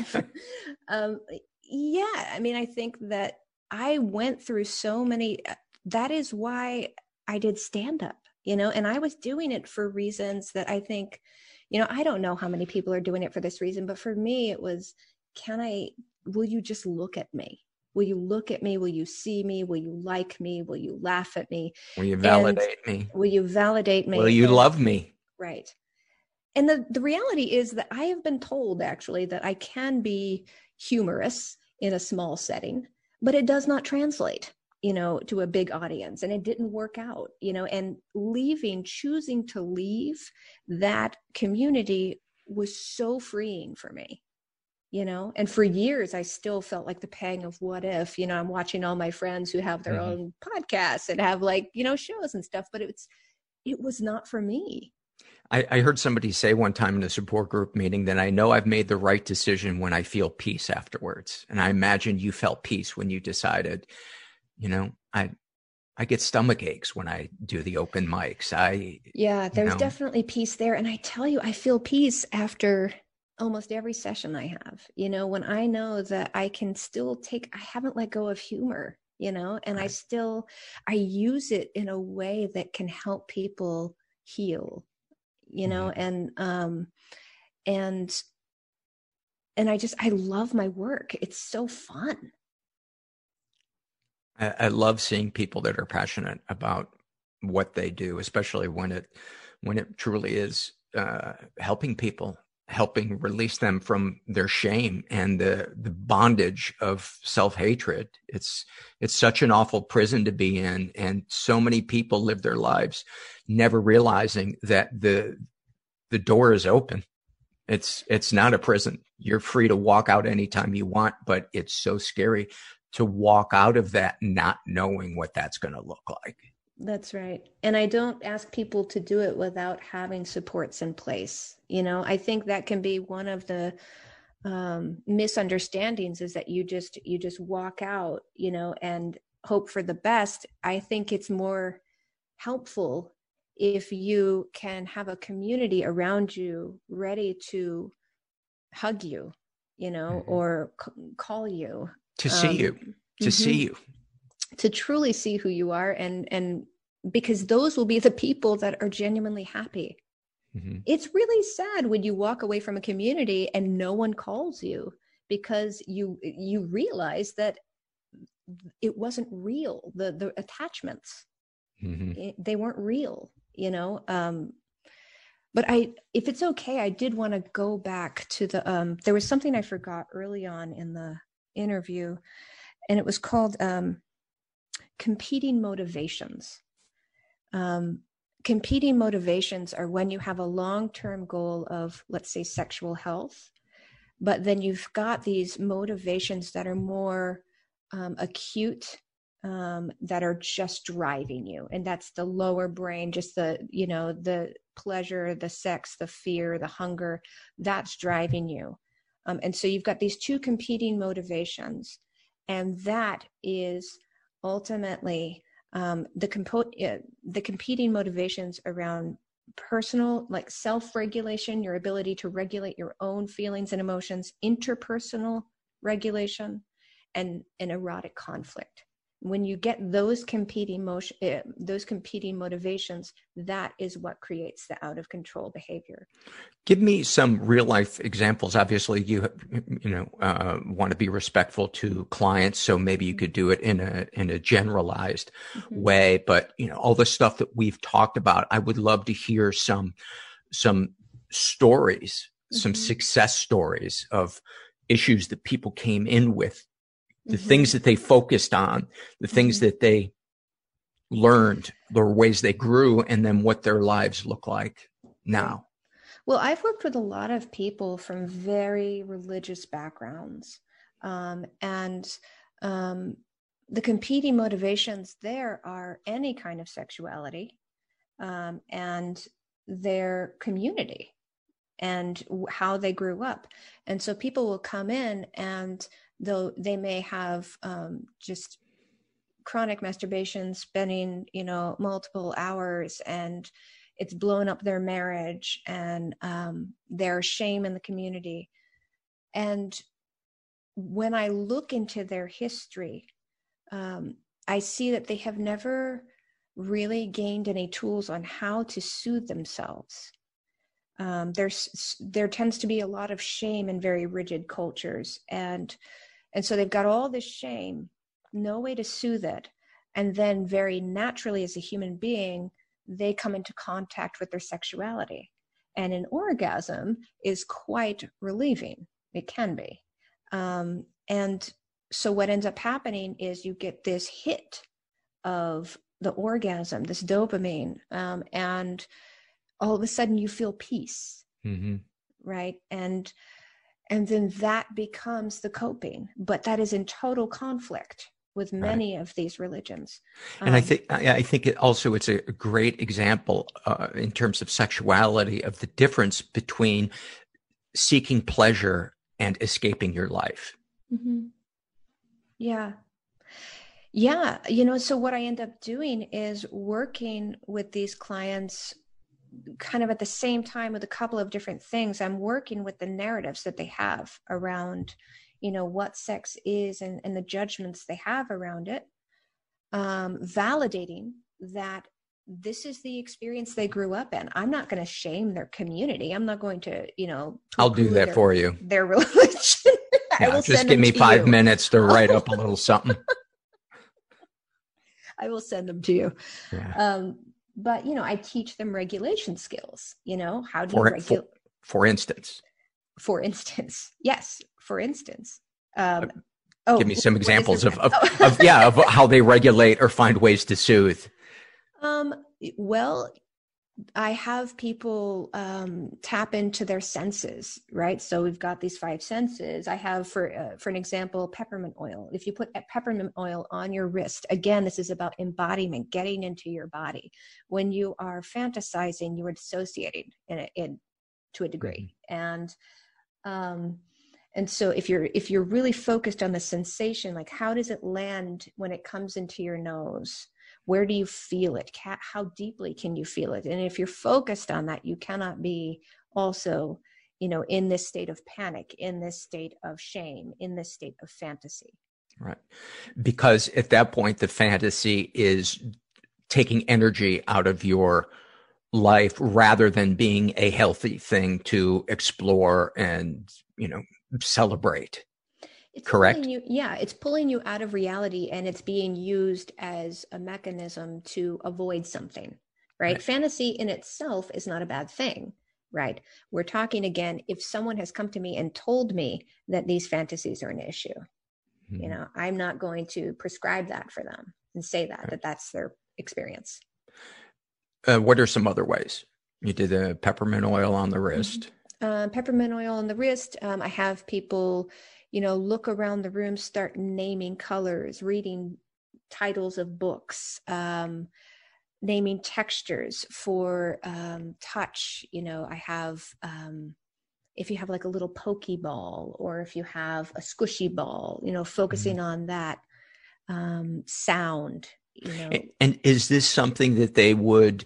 yeah. I mean, I think that I went through so many. That is why I did stand up. You know, and I was doing it for reasons that I think, you know, I don't know how many people are doing it for this reason, but for me, it was, will you just look at me? Will you look at me? Will you see me? Will you like me? Will you laugh at me? Will you validate me? Will you validate me? Will you love me? Right. And the reality is that I have been told actually that I can be humorous in a small setting, but it does not translate, you know, to a big audience. And it didn't work out, you know, and choosing to leave that community was so freeing for me. You know, and for years, I still felt like the pang of what if, you know, I'm watching all my friends who have their own podcasts and have like, you know, shows and stuff, but it was not for me. I heard somebody say one time in a support group meeting that I know I've made the right decision when I feel peace afterwards. And I imagine you felt peace when you decided, you know, I get stomach aches when I do the open mics. There's definitely peace there. And I tell you, I feel peace after almost every session I have, you know, when I know that I can still I haven't let go of humor, you know, and I use it in a way that can help people heal, you know, and I love my work. It's so fun. I love seeing people that are passionate about what they do, especially when it truly is helping people, helping release them from their shame and the bondage of self-hatred. It's such an awful prison to be in. And so many people live their lives never realizing that the door is open. It's not a prison. You're free to walk out anytime you want, but it's so scary to walk out of that not knowing what that's going to look like. That's right. And I don't ask people to do it without having supports in place. You know, I think that can be one of the misunderstandings is that you just walk out, you know, and hope for the best. I think it's more helpful if you can have a community around you ready to hug you, you know, or call you. To see you. To see you. To truly see who you are, and because those will be the people that are genuinely happy. It's really sad when you walk away from a community and no one calls you because you realize that it wasn't real. The attachments, they weren't real, you know. But if it's okay, I did want to go back to there was something I forgot early on in the interview, and it was called competing motivations. Competing motivations are when you have a long-term goal of, let's say, sexual health, but then you've got these motivations that are more acute, that are just driving you. And that's the lower brain, just the pleasure, the sex, the fear, the hunger, that's driving you. And so you've got these 2 competing motivations, and that is ultimately the competing motivations around personal, like self-regulation, your ability to regulate your own feelings and emotions, interpersonal regulation, and an erotic conflict. When you get those competing motivations, that is what creates the out of control behavior. Give me some real life examples. Obviously, you want to be respectful to clients, so maybe you could do it in a generalized way. But all the stuff that we've talked about, I would love to hear some stories, some success stories of issues that people came in with. The things that they focused on, the things that they learned, the ways they grew, and then what their lives look like now. Well, I've worked with a lot of people from very religious backgrounds, And the competing motivations there are any kind of sexuality, and their community and how they grew up. And so people will come in and they may have just chronic masturbation, spending, multiple hours, and it's blown up their marriage and their shame in the community. And when I look into their history, I see that they have never really gained any tools on how to soothe themselves. There tends to be a lot of shame in very rigid cultures. And so they've got all this shame, no way to soothe it. And then very naturally as a human being, they come into contact with their sexuality. And an orgasm is quite relieving. It can be. And so what ends up happening is you get this hit of the orgasm, this dopamine, and all of a sudden you feel peace, right? And then that becomes the coping, but that is in total conflict with many of these religions. And I think it's a great example in terms of sexuality of the difference between seeking pleasure and escaping your life. Mm-hmm. Yeah. So what I end up doing is working with these clients kind of at the same time with a couple of different things. I'm working with the narratives that they have around, what sex is and the judgments they have around it, validating that this is the experience they grew up in. I'm not going to shame their community. I'm not going to, I'll do that for you. Their religion. Yeah, I will just give me 5 minutes to write up a little something. I will send them to you. Yeah. But, I teach them regulation skills, how do you regulate? For instance. Yes. For instance. Give me some examples of how they regulate or find ways to soothe. Well, I have people tap into their senses, right? So we've got these 5 senses. I have, for an example, peppermint oil. If you put peppermint oil on your wrist, again, this is about embodiment, getting into your body. When you are fantasizing, you are dissociating to a degree, and so if you're really focused on the sensation, like how does it land when it comes into your nose? Where do you feel it? How deeply can you feel it? And if you're focused on that, you cannot be also, in this state of panic, in this state of shame, in this state of fantasy. Right. Because at that point, the fantasy is taking energy out of your life rather than being a healthy thing to explore and, celebrate. Correct? It's pulling you out of reality, and it's being used as a mechanism to avoid something, right? Fantasy in itself is not a bad thing, right? We're talking again, if someone has come to me and told me that these fantasies are an issue, I'm not going to prescribe that for them and say that that's their experience. What are some other ways? You did the peppermint oil on the wrist. Peppermint oil on the wrist. I have people look around the room, start naming colors, reading titles of books, naming textures for touch. I have, if you have like a little pokeball, or if you have a squishy ball, focusing on that sound. And is this something that they would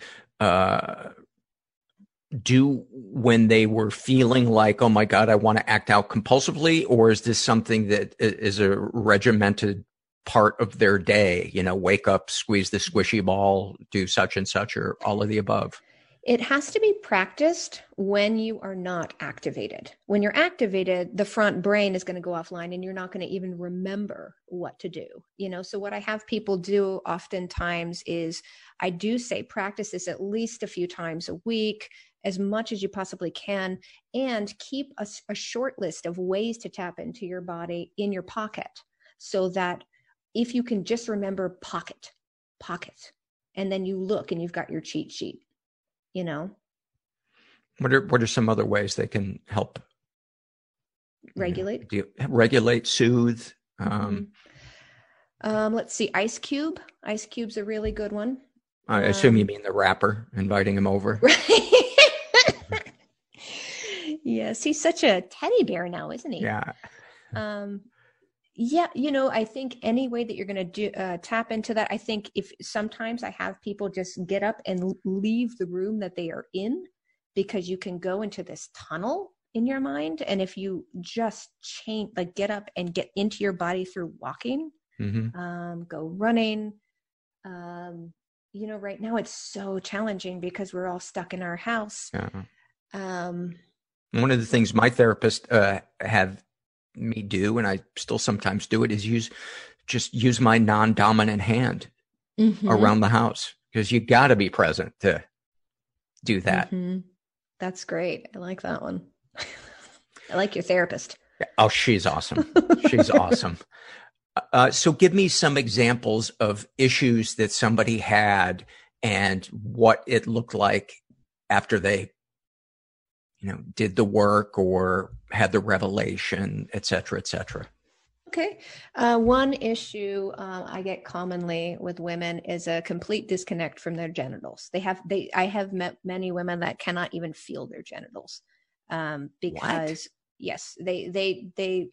do when they were feeling like, oh my God, I want to act out compulsively? Or is this something that is a regimented part of their day? Wake up, squeeze the squishy ball, do such and such, or all of the above? It has to be practiced when you are not activated. When you're activated, the front brain is going to go offline and you're not going to even remember what to do. So what I have people do oftentimes is I do say practice this at least a few times a week, as much as you possibly can, and keep a short list of ways to tap into your body in your pocket, so that if you can just remember pocket, and then you look and you've got your cheat sheet, What are some other ways they can help regulate. Do you regulate, soothe? Let's see, Ice Cube. Ice Cube's a really good one. I assume you mean the rapper, inviting him over. Yes, he's such a teddy bear now, isn't he? Yeah. Yeah, I think any way that you're going to tap into that, I think if sometimes I have people just get up and leave the room that they are in, because you can go into this tunnel in your mind. And if you just change, like get up and get into your body through walking, go running, right now it's so challenging because we're all stuck in our house. One of the things my therapist have me do, and I still sometimes do it, is use my non-dominant hand around the house, because you got to be present to do that. That's great. I like that one. I like your therapist. Oh, she's awesome. She's awesome. So give me some examples of issues that somebody had and what it looked like after they, did the work or had the revelation, et cetera, et cetera. Okay. One issue I get commonly with women is a complete disconnect from their genitals. I have met many women that cannot even feel their genitals because yes, they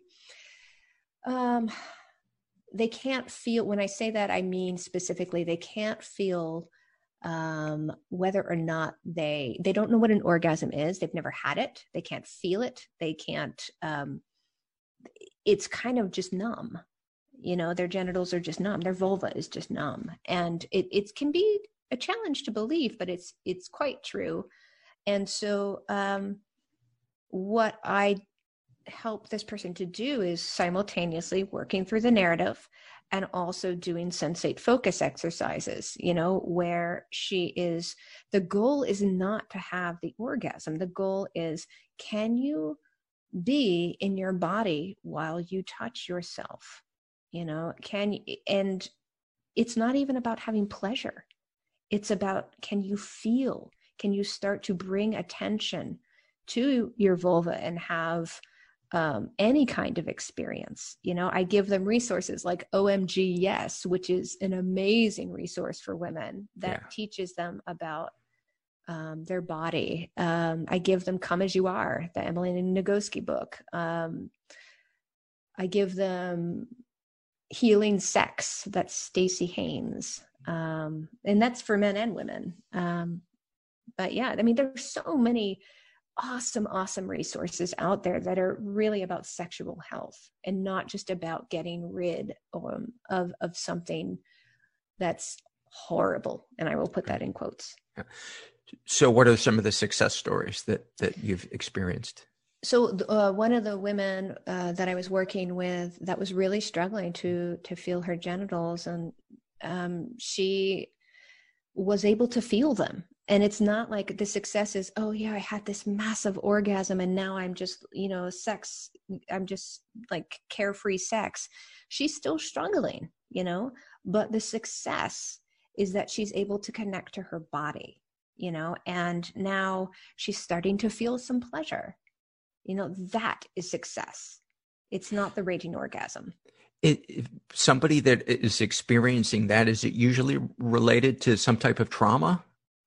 can't feel. When I say that, I mean specifically they can't feel whether or not they don't know what an orgasm is. They've never had it. They can't feel it. They can't. It's kind of just numb. Their genitals are just numb. Their vulva is just numb, and it can be a challenge to believe, but it's quite true. And so, what I help this person to do is simultaneously working through the narrative and also doing sensate focus exercises, where the goal is not to have the orgasm. The goal is, can you be in your body while you touch yourself? And it's not even about having pleasure. It's about, can you feel, can you start to bring attention to your vulva and have any kind of experience? I give them resources like OMG Yes, which is an amazing resource for women that teaches them about their body. I give them Come As You Are, the Emily Nagoski book. I give them Healing Sex, that's Stacey Haynes. And that's for men and women. But yeah, there's so many awesome resources out there that are really about sexual health and not just about getting rid of something that's horrible. And I will put that in quotes. So what are some of the success stories that you've experienced? So one of the women that I was working with that was really struggling to feel her genitals, and she was able to feel them. And it's not like the success is, oh yeah, I had this massive orgasm and now I'm just, I'm just like carefree sex. She's still struggling, but the success is that she's able to connect to her body, and now she's starting to feel some pleasure. That is success. It's not the raging orgasm. Somebody that is experiencing that, is it usually related to some type of trauma?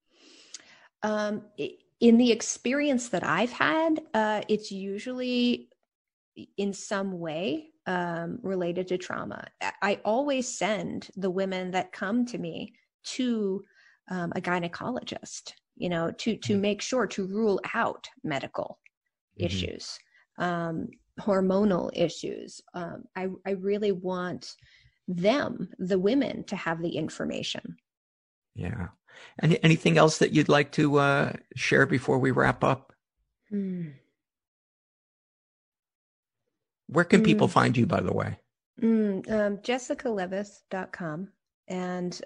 In the experience that I've had, it's usually in some way related to trauma. I always send the women that come to me to a gynecologist, to make sure to rule out medical issues, hormonal issues. I really want them, the women, to have the information. Yeah. And anything else that you'd like to share before we wrap up? Where can people find you, by the way? JessicaLevis.com. And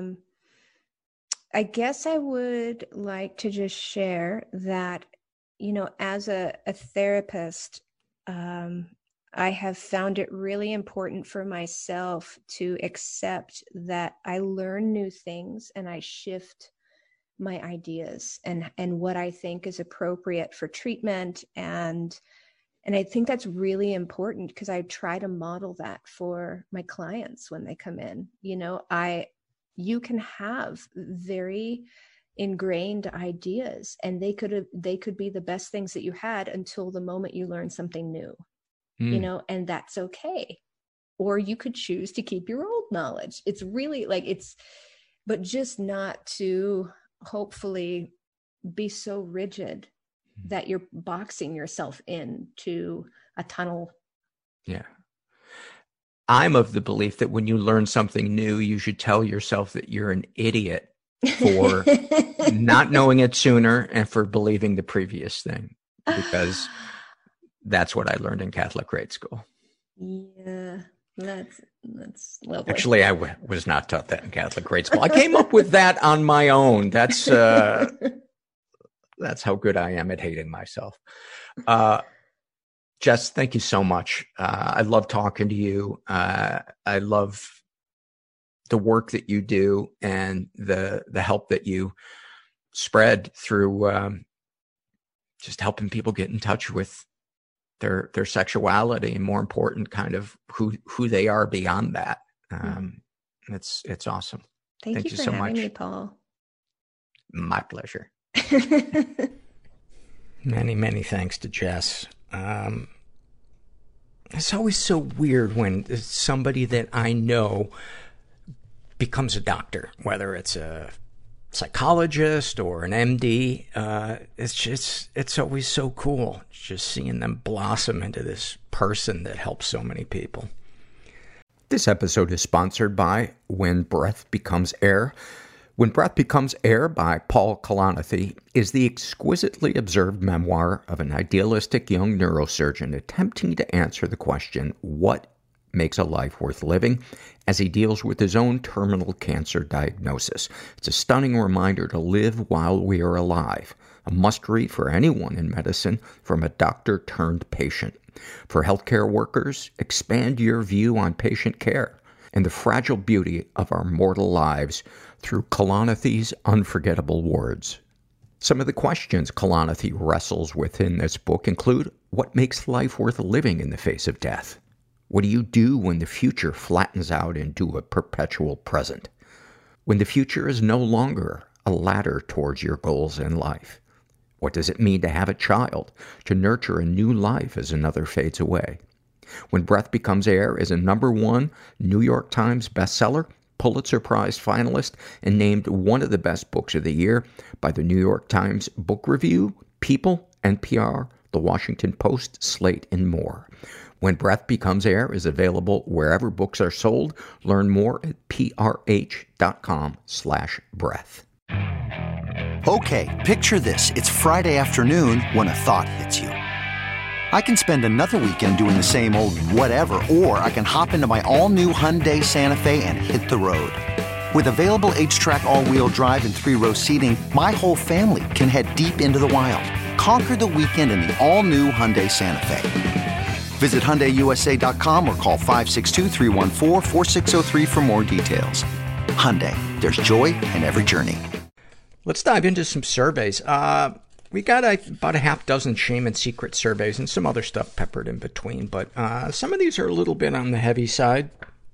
I guess I would like to just share that, as a therapist, I have found it really important for myself to accept that I learn new things and I shift my ideas and what I think is appropriate for treatment and And I think that's really important because I try to model that for my clients when they come in. You can have very ingrained ideas, and they could be the best things that you had until the moment you learn something new, and that's okay. Or you could choose to keep your old knowledge. It's really but just not to hopefully be so rigid that you're boxing yourself into a tunnel. Yeah. I'm of the belief that when you learn something new, you should tell yourself that you're an idiot for not knowing it sooner and for believing the previous thing, because that's what I learned in Catholic grade school. Yeah, that's lovely. Actually, I was not taught that in Catholic grade school. I came up with that on my own. That's how good I am at hating myself. Jess, thank you so much. I love talking to you. I love the work that you do and the help that you spread through just helping people get in touch with their sexuality, and more important, kind of who they are beyond that. It's awesome. Thank you for so having much. me, Paul. My pleasure. Many, many thanks to Jess. It's always so weird when somebody that I know becomes a doctor, whether it's a psychologist or an MD. It's always so cool just seeing them blossom into this person that helps so many people. This episode is sponsored by When Breath Becomes Air. When Breath Becomes Air by Paul Kalanithi is the exquisitely observed memoir of an idealistic young neurosurgeon attempting to answer the question, what makes a life worth living, as he deals with his own terminal cancer diagnosis. It's a stunning reminder to live while we are alive, a must-read for anyone in medicine from a doctor-turned-patient. For healthcare workers, expand your view on patient care and the fragile beauty of our mortal lives through Kalanithi's unforgettable words. Some of the questions Kalanithi wrestles with in this book include, what makes life worth living in the face of death? What do you do when the future flattens out into a perpetual present? When the future is no longer a ladder towards your goals in life? What does it mean to have a child, to nurture a new life as another fades away? When Breath Becomes Air is a #1 New York Times bestseller, Pulitzer Prize finalist, and named one of the best books of the year by the New York Times Book Review, People, NPR, The Washington Post, Slate, and more. When Breath Becomes Air is available wherever books are sold. Learn more at prh.com/breath. Okay, picture this. It's Friday afternoon when a thought hits you. I can spend another weekend doing the same old whatever, or I can hop into my all-new Hyundai Santa Fe and hit the road. With available H-Track all-wheel drive and 3-row seating, my whole family can head deep into the wild. Conquer the weekend in the all-new Hyundai Santa Fe. Visit HyundaiUSA.com or call 562-314-4603 for more details. Hyundai, there's joy in every journey. Let's dive into some surveys. We got about a half dozen shame and secret surveys and some other stuff peppered in between, but some of these are a little bit on the heavy side.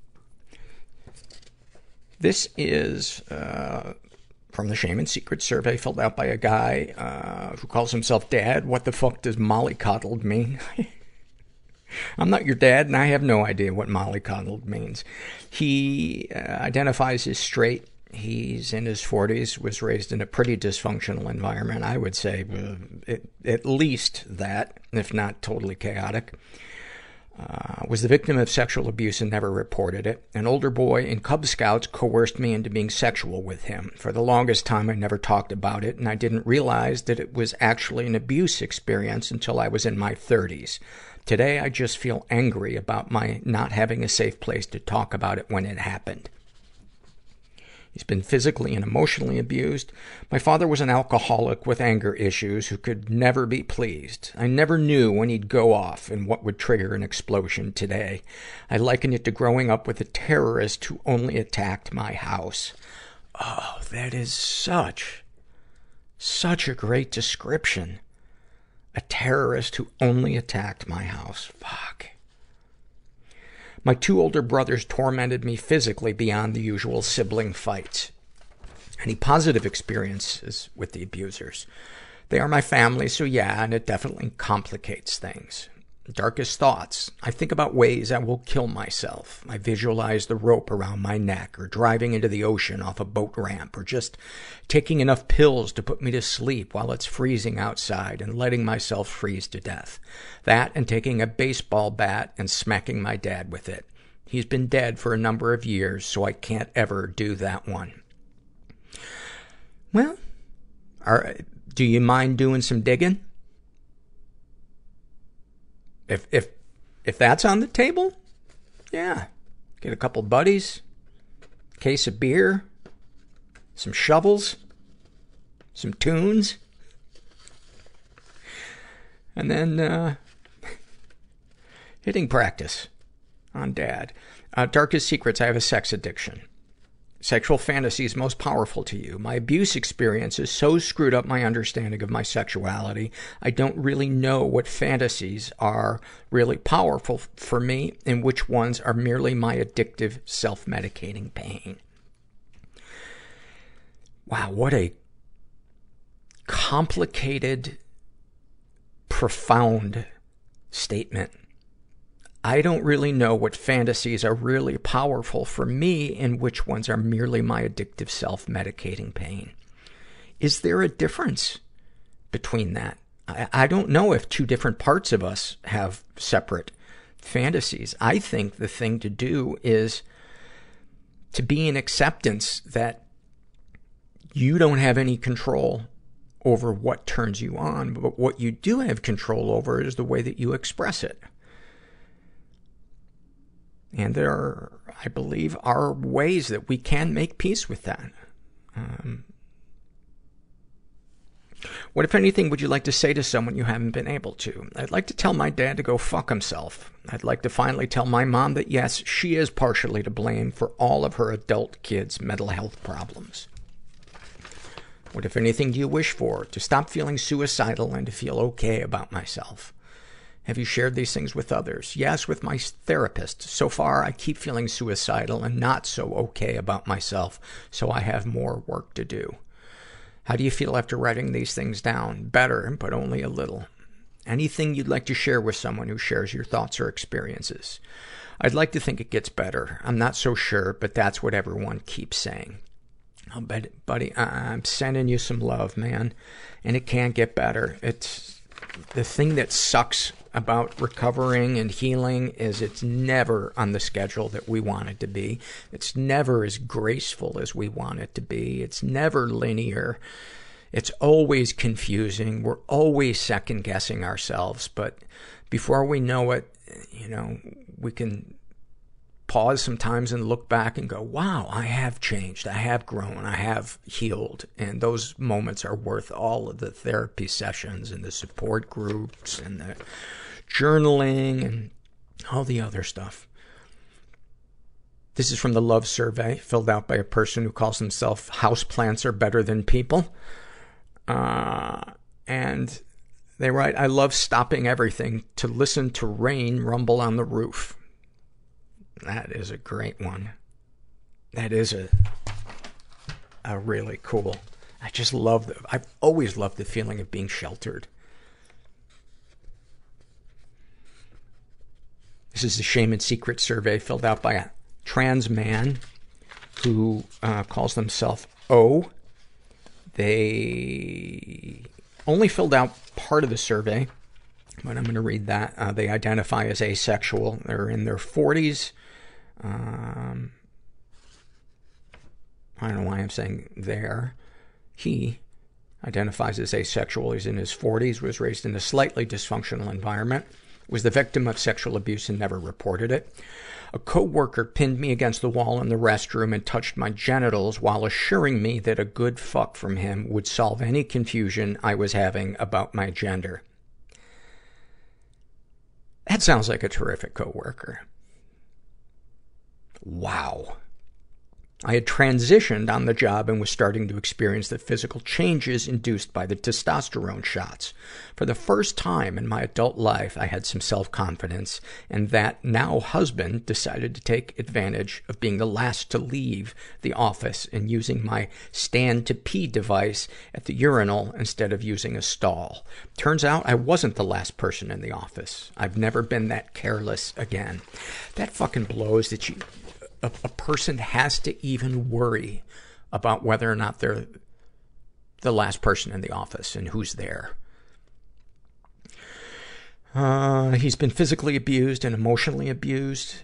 This is from the Shame and Secret survey filled out by a guy who calls himself Dad. What the fuck does mollycoddled mean? I'm not your dad, and I have no idea what mollycoddled means. He identifies as straight. He's in his 40s, was raised in a pretty dysfunctional environment, I would say, at least that, if not totally chaotic. Was the victim of sexual abuse and never reported it. An older boy in Cub Scouts coerced me into being sexual with him. For the longest time, I never talked about it, and I didn't realize that it was actually an abuse experience until I was in my 30s. Today, I just feel angry about my not having a safe place to talk about it when it happened. He's been physically and emotionally abused. My father was an alcoholic with anger issues who could never be pleased. I never knew when he'd go off and what would trigger an explosion today. I liken it to growing up with a terrorist who only attacked my house. Oh, that is such a great description A terrorist who only attacked my house. Fuck. My 2 older brothers tormented me physically beyond the usual sibling fights. Any positive experiences with the abusers? They are my family, so yeah, and it definitely complicates things. Darkest thoughts. I think about ways I will kill myself. I visualize the rope around my neck, or driving into the ocean off a boat ramp, or just taking enough pills to put me to sleep while it's freezing outside and letting myself freeze to death. That and taking a baseball bat and smacking my dad with it. He's been dead for a number of years, so I can't ever do that one. Well, do you mind doing some digging? If that's on the table, yeah. Get a couple buddies, case of beer, some shovels, some tunes, and then hitting practice on dad. Darkest secrets. I have a sex addiction. Sexual fantasies most powerful to you. My abuse experience has so screwed up my understanding of my sexuality. I don't really know what fantasies are really powerful for me and which ones are merely my addictive, self-medicating pain. Wow, what a complicated, profound statement. I don't really know what fantasies are really powerful for me and which ones are merely my addictive self-medicating pain. Is there a difference between that? I don't know if 2 different parts of us have separate fantasies. I think the thing to do is to be in acceptance that you don't have any control over what turns you on, but what you do have control over is the way that you express it. And there, I believe, are ways that we can make peace with that. What, if anything, would you like to say to someone you haven't been able to? I'd like to tell my dad to go fuck himself. I'd like to finally tell my mom that, yes, she is partially to blame for all of her adult kids' mental health problems. What, if anything, do you wish for? To stop feeling suicidal and to feel okay about myself. Have you shared these things with others? Yes, with my therapist. So far, I keep feeling suicidal and not so okay about myself, so I have more work to do. How do you feel after writing these things down? Better, but only a little. Anything you'd like to share with someone who shares your thoughts or experiences? I'd like to think it gets better. I'm not so sure, but that's what everyone keeps saying. Oh, buddy, I'm sending you some love, man. And it can get better. It's the thing that sucks about recovering and healing is it's never on the schedule that we want it to be. It's never as graceful as we want it to be. It's never linear. It's always confusing. We're always second guessing ourselves. But before we know it, we can pause sometimes and look back and go, wow, I have changed. I have grown. I have healed. And those moments are worth all of the therapy sessions and the support groups and the journaling and all the other stuff. This is from the Love Survey, filled out by a person who calls himself Houseplants Are Better Than People. And they write, I love stopping everything to listen to rain rumble on the roof. That is a great one. That is a really cool. I just love I've always loved the feeling of being sheltered. This is the Shame and Secret survey filled out by a trans man who calls themselves O. They only filled out part of the survey, but I'm going to read that. They identify as asexual. They're in their 40s. I don't know why I'm saying there. He identifies as asexual. He's in his 40s, was raised in a slightly dysfunctional environment, was the victim of sexual abuse and never reported it. A coworker pinned me against the wall in the restroom and touched my genitals while assuring me that a good fuck from him would solve any confusion I was having about my gender. That sounds like a terrific coworker. Wow. I had transitioned on the job and was starting to experience the physical changes induced by the testosterone shots. For the first time in my adult life, I had some self-confidence, and that now husband decided to take advantage of being the last to leave the office and using my stand-to-pee device at the urinal instead of using a stall. Turns out I wasn't the last person in the office. I've never been that careless again. That fucking blows that a person has to even worry about whether or not they're the last person in the office and who's there. He's been physically abused and emotionally abused.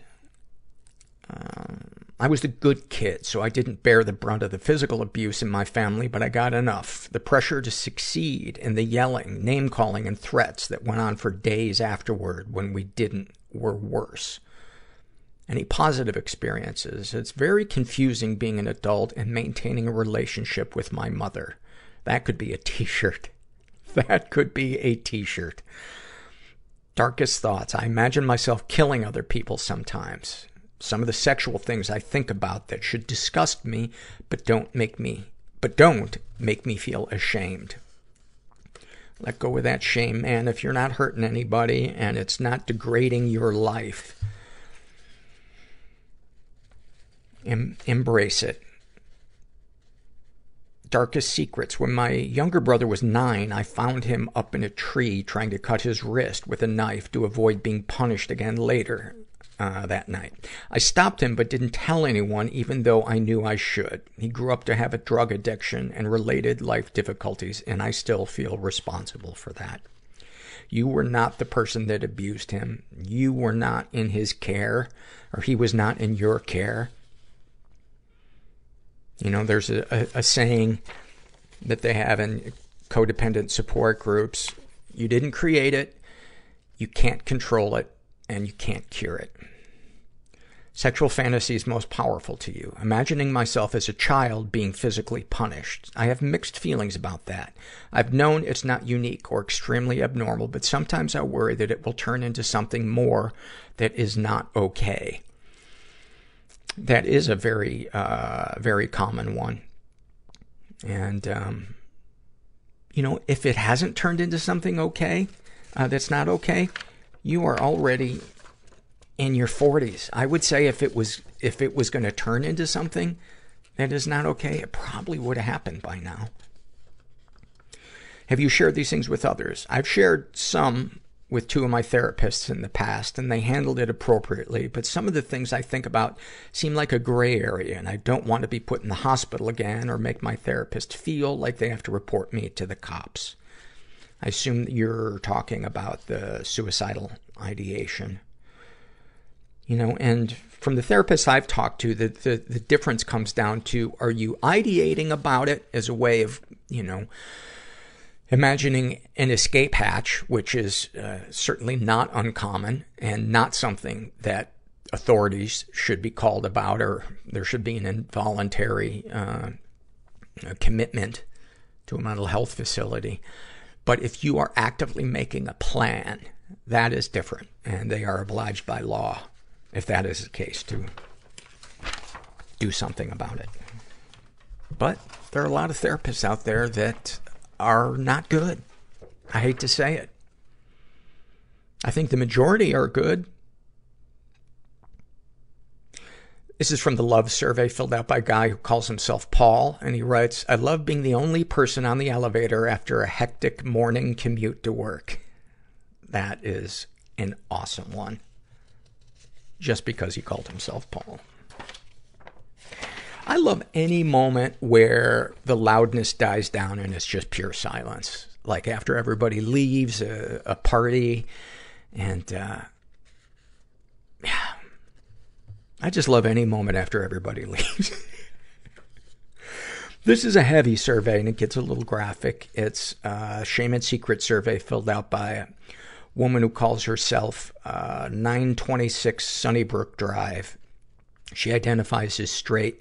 I was the good kid, so I didn't bear the brunt of the physical abuse in my family, but I got enough. The pressure to succeed and the yelling, name-calling, and threats that went on for days afterward when we didn't were worse. Any positive experiences? It's very confusing being an adult and maintaining a relationship with my mother. That could be a t-shirt. That could be a t-shirt. Darkest thoughts. I imagine myself killing other people sometimes. Some of the sexual things I think about that should disgust me, but don't make me feel ashamed. Let go of that shame, man. If you're not hurting anybody and it's not degrading your life, embrace it. Darkest secrets. When my younger brother was 9, I found him up in a tree trying to cut his wrist with a knife to avoid being punished again later that night. I stopped him but didn't tell anyone, even though I knew I should. He grew up to have a drug addiction and related life difficulties, and I still feel responsible for that. You were not the person that abused him. You were not in his care, or he was not in your care. You know, there's a saying that they have in codependent support groups. You didn't create it, you can't control it, and you can't cure it. Sexual fantasies most powerful to you. Imagining myself as a child being physically punished. I have mixed feelings about that. I've known it's not unique or extremely abnormal, but sometimes I worry that it will turn into something more that is not okay. That is a very, very common one. And, you know, if it hasn't turned into something okay, that's not okay, you are already in your 40s. I would say if it was going to turn into something that is not okay, it probably would have happened by now. Have you shared these things with others? I've shared some with 2 of my therapists in the past, and they handled it appropriately, but some of the things I think about seem like a gray area, and I don't want to be put in the hospital again or make my therapist feel like they have to report me to the cops. I assume that you're talking about the suicidal ideation. You know, and from the therapists I've talked to, the difference comes down to, are you ideating about it as a way of, you know, imagining an escape hatch, which is certainly not uncommon and not something that authorities should be called about, or there should be an involuntary commitment to a mental health facility. But if you are actively making a plan, that is different, and they are obliged by law, if that is the case, to do something about it. But there are a lot of therapists out there that are not good. I hate to say it. I think the majority are good. This is from the Love Survey filled out by a guy who calls himself Paul, and he writes, I love being the only person on the elevator after a hectic morning commute to work. That is an awesome one. Just because he called himself Paul. I love any moment where the loudness dies down and it's just pure silence. Like after everybody leaves a party, and yeah, I just love any moment after everybody leaves. This is a heavy survey and it gets a little graphic. It's a Shame and Secret survey filled out by a woman who calls herself 926 Sunnybrook Drive. She identifies as straight.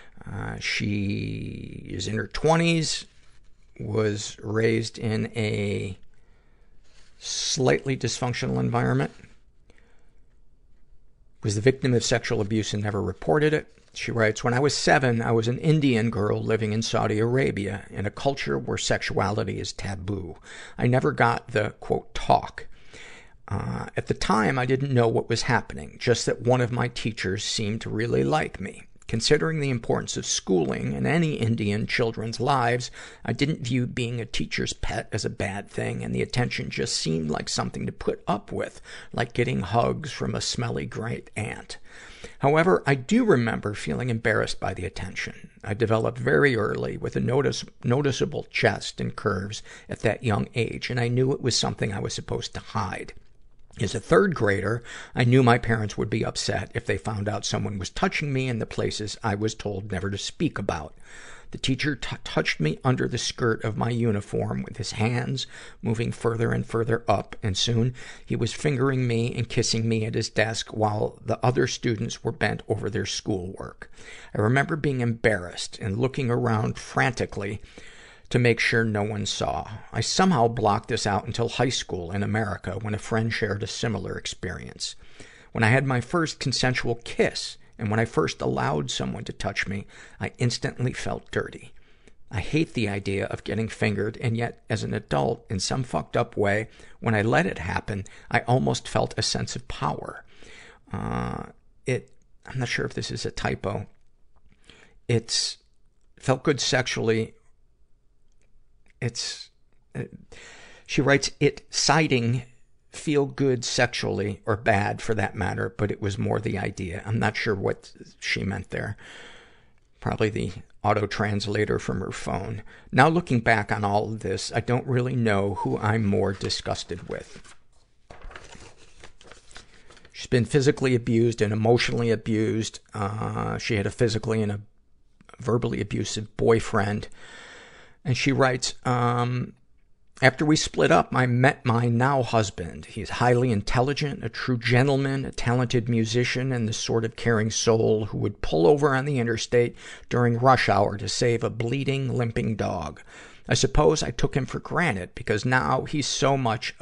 She is in her 20s, was raised in a slightly dysfunctional environment. Was the victim of sexual abuse and never reported it. She writes, when I was 7, I was an Indian girl living in Saudi Arabia, in a culture where sexuality is taboo. I never got the, quote, talk. At the time, I didn't know what was happening, just that one of my teachers seemed to really like me. Considering the importance of schooling in any Indian children's lives, I didn't view being a teacher's pet as a bad thing, and the attention just seemed like something to put up with, like getting hugs from a smelly great aunt. However, I do remember feeling embarrassed by the attention. I developed very early with a noticeable chest and curves at that young age, and I knew it was something I was supposed to hide. As a 3rd grader, I knew my parents would be upset if they found out someone was touching me in the places I was told never to speak about. The teacher touched me under the skirt of my uniform with his hands moving further and further up, and soon he was fingering me and kissing me at his desk while the other students were bent over their schoolwork. I remember being embarrassed and looking around frantically to make sure no one saw. I somehow blocked this out until high school in America when a friend shared a similar experience. When I had my first consensual kiss, and when I first allowed someone to touch me, I instantly felt dirty. I hate the idea of getting fingered, and yet, as an adult, in some fucked up way, when I let it happen, I almost felt a sense of power. I'm not sure if this is a typo. It's felt good sexually. She writes, citing feel good sexually, or bad for that matter, but it was more the idea. I'm not sure what she meant there. Probably the auto-translator from her phone. Now looking back on all of this, I don't really know who I'm more disgusted with. She's been physically abused and emotionally abused. She had a physically and a verbally abusive boyfriend. And she writes, after we split up, I met my now husband. He's highly intelligent, a true gentleman, a talented musician, and the sort of caring soul who would pull over on the interstate during rush hour to save a bleeding, limping dog. I suppose I took him for granted because now he's so much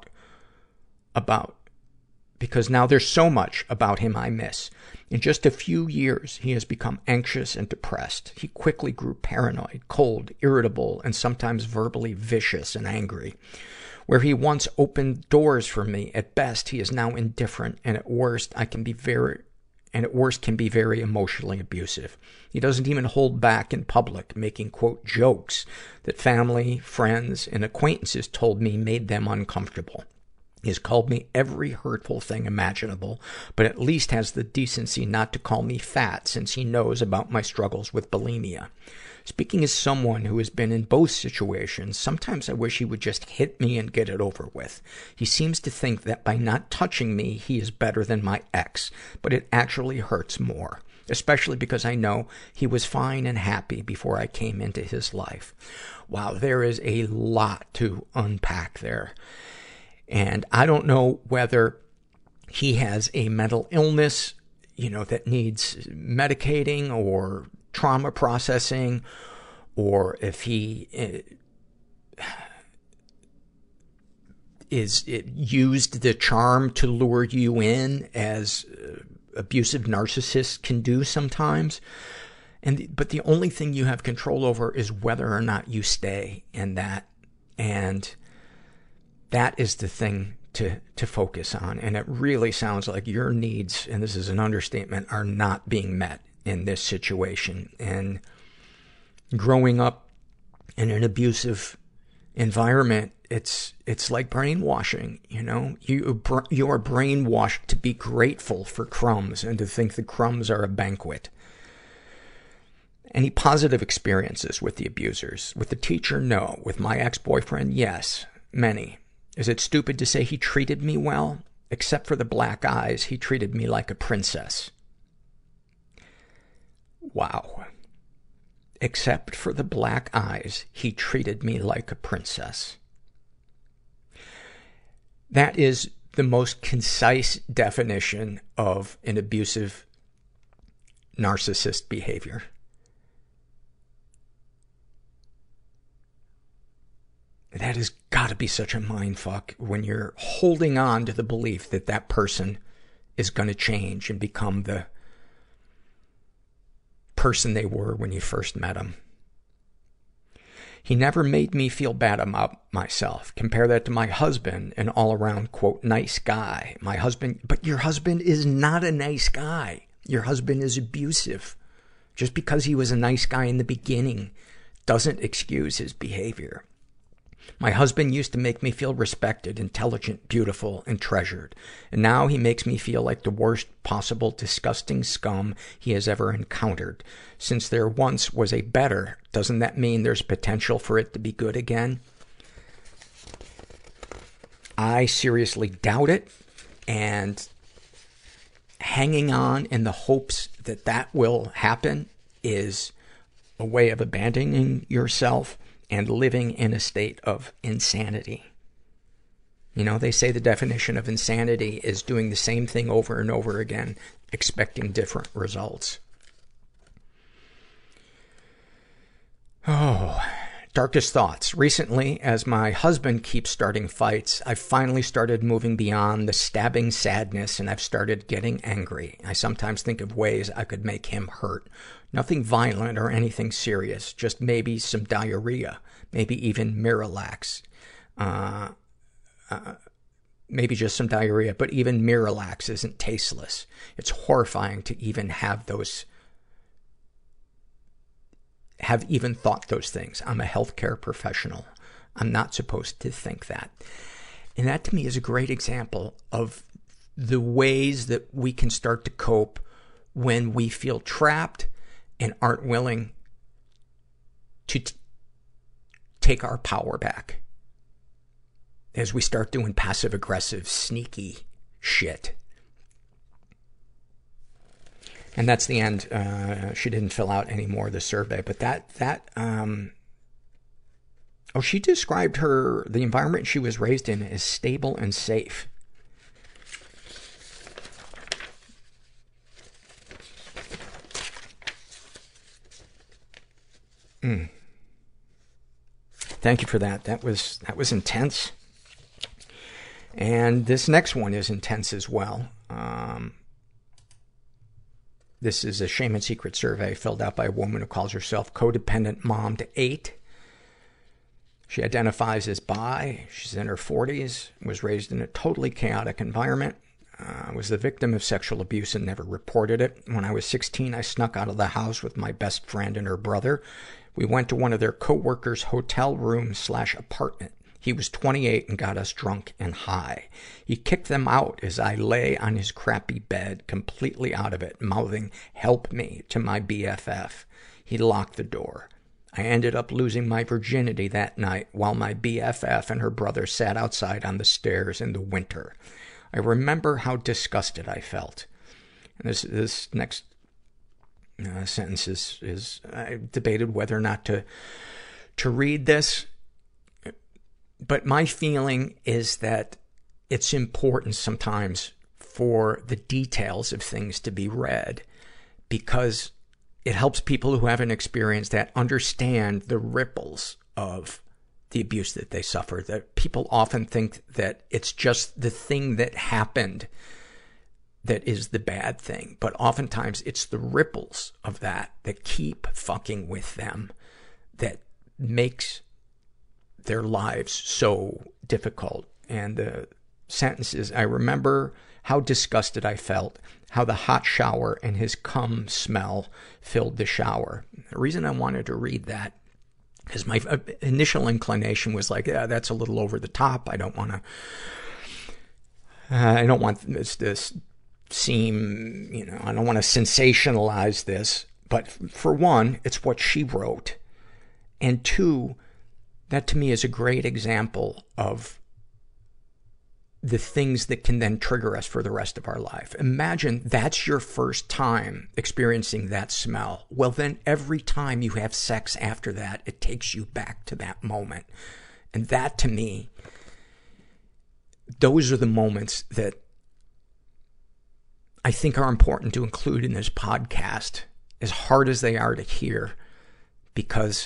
because now there's so much about him I miss. In just a few years, he has become anxious and depressed. He quickly grew paranoid, cold, irritable, and sometimes verbally vicious and angry. Where he once opened doors for me, at best he is now indifferent, and at worst can be very emotionally abusive. He doesn't even hold back in public, making, quote, jokes that family, friends, and acquaintances told me made them uncomfortable. He has called me every hurtful thing imaginable, but at least has the decency not to call me fat since he knows about my struggles with bulimia. Speaking as someone who has been in both situations, sometimes I wish he would just hit me and get it over with. He seems to think that by not touching me, he is better than my ex, but it actually hurts more, especially because I know he was fine and happy before I came into his life. Wow, there is a lot to unpack there. And I don't know whether he has a mental illness, that needs medicating or trauma processing, or if he used the charm to lure you in, as abusive narcissists can do sometimes. But the only thing you have control over is whether or not you stay in that. And that is the thing to focus on. And it really sounds like your needs, and this is an understatement, are not being met in this situation. And growing up in an abusive environment, it's like brainwashing, You are brainwashed to be grateful for crumbs and to think the crumbs are a banquet. Any positive experiences with the abusers? With the teacher, no. With my ex-boyfriend, yes. Many. Is it stupid to say he treated me well? Except for the black eyes, he treated me like a princess. Wow. Except for the black eyes, he treated me like a princess. That is the most concise definition of an abusive narcissist behavior. That has got to be such a mindfuck when you're holding on to the belief that that person is going to change and become the person they were when you first met them. He never made me feel bad about myself. Compare that to my husband, an all-around, quote, nice guy. My husband, but your husband is not a nice guy. Your husband is abusive. Just because he was a nice guy in the beginning doesn't excuse his behavior. My husband used to make me feel respected, intelligent, beautiful, and treasured. And now he makes me feel like the worst possible disgusting scum he has ever encountered. Since there once was a better, doesn't that mean there's potential for it to be good again? I seriously doubt it, and hanging on in the hopes that that will happen is a way of abandoning yourself and living in a state of insanity. You know, they say the definition of insanity is doing the same thing over and over again, expecting different results. Oh, darkest thoughts. Recently, as my husband keeps starting fights, I've finally started moving beyond the stabbing sadness, and I've started getting angry. I sometimes think of ways I could make him hurt. Nothing violent or anything serious, just maybe some diarrhea, maybe even Miralax. Maybe just some diarrhea, but even Miralax isn't tasteless. It's horrifying to even have even thought those things. I'm a healthcare professional. I'm not supposed to think that. And that to me is a great example of the ways that we can start to cope when we feel trapped and aren't willing to take our power back. As we start doing passive-aggressive, sneaky shit. And that's the end. She didn't fill out any more of the survey, but she described the environment she was raised in as stable and safe. Thank you for that. That was intense. And this next one is intense as well. This is a Shame and Secret survey filled out by a woman who calls herself Codependent Mom to 8. She identifies as bi. She's in her 40s, was raised in a totally chaotic environment, was the victim of sexual abuse and never reported it. When I was 16, I snuck out of the house with my best friend and her brother. We went to one of their coworkers' hotel room/apartment. He was 28 and got us drunk and high. He kicked them out as I lay on his crappy bed, completely out of it, mouthing, "Help me," to my BFF. He locked the door. I ended up losing my virginity that night while my BFF and her brother sat outside on the stairs in the winter. I remember how disgusted I felt. And this next sentence is I debated whether or not to read this. But my feeling is that it's important sometimes for the details of things to be read, because it helps people who haven't experienced that understand the ripples of the abuse that they suffer. That people often think that it's just the thing that happened that is the bad thing. But oftentimes it's the ripples of that keep fucking with them, that makes their lives so difficult. And the sentence is, I remember how disgusted I felt, how the hot shower and his cum smell filled the shower. The reason I wanted to read that is my initial inclination was like, yeah, that's a little over the top. I don't want this to seem, I don't want to sensationalize this. But for one, it's what she wrote. And two, that to me is a great example of the things that can then trigger us for the rest of our life. Imagine that's your first time experiencing that smell. Well, then every time you have sex after that, it takes you back to that moment. And that to me, those are the moments that I think are important to include in this podcast, as hard as they are to hear, because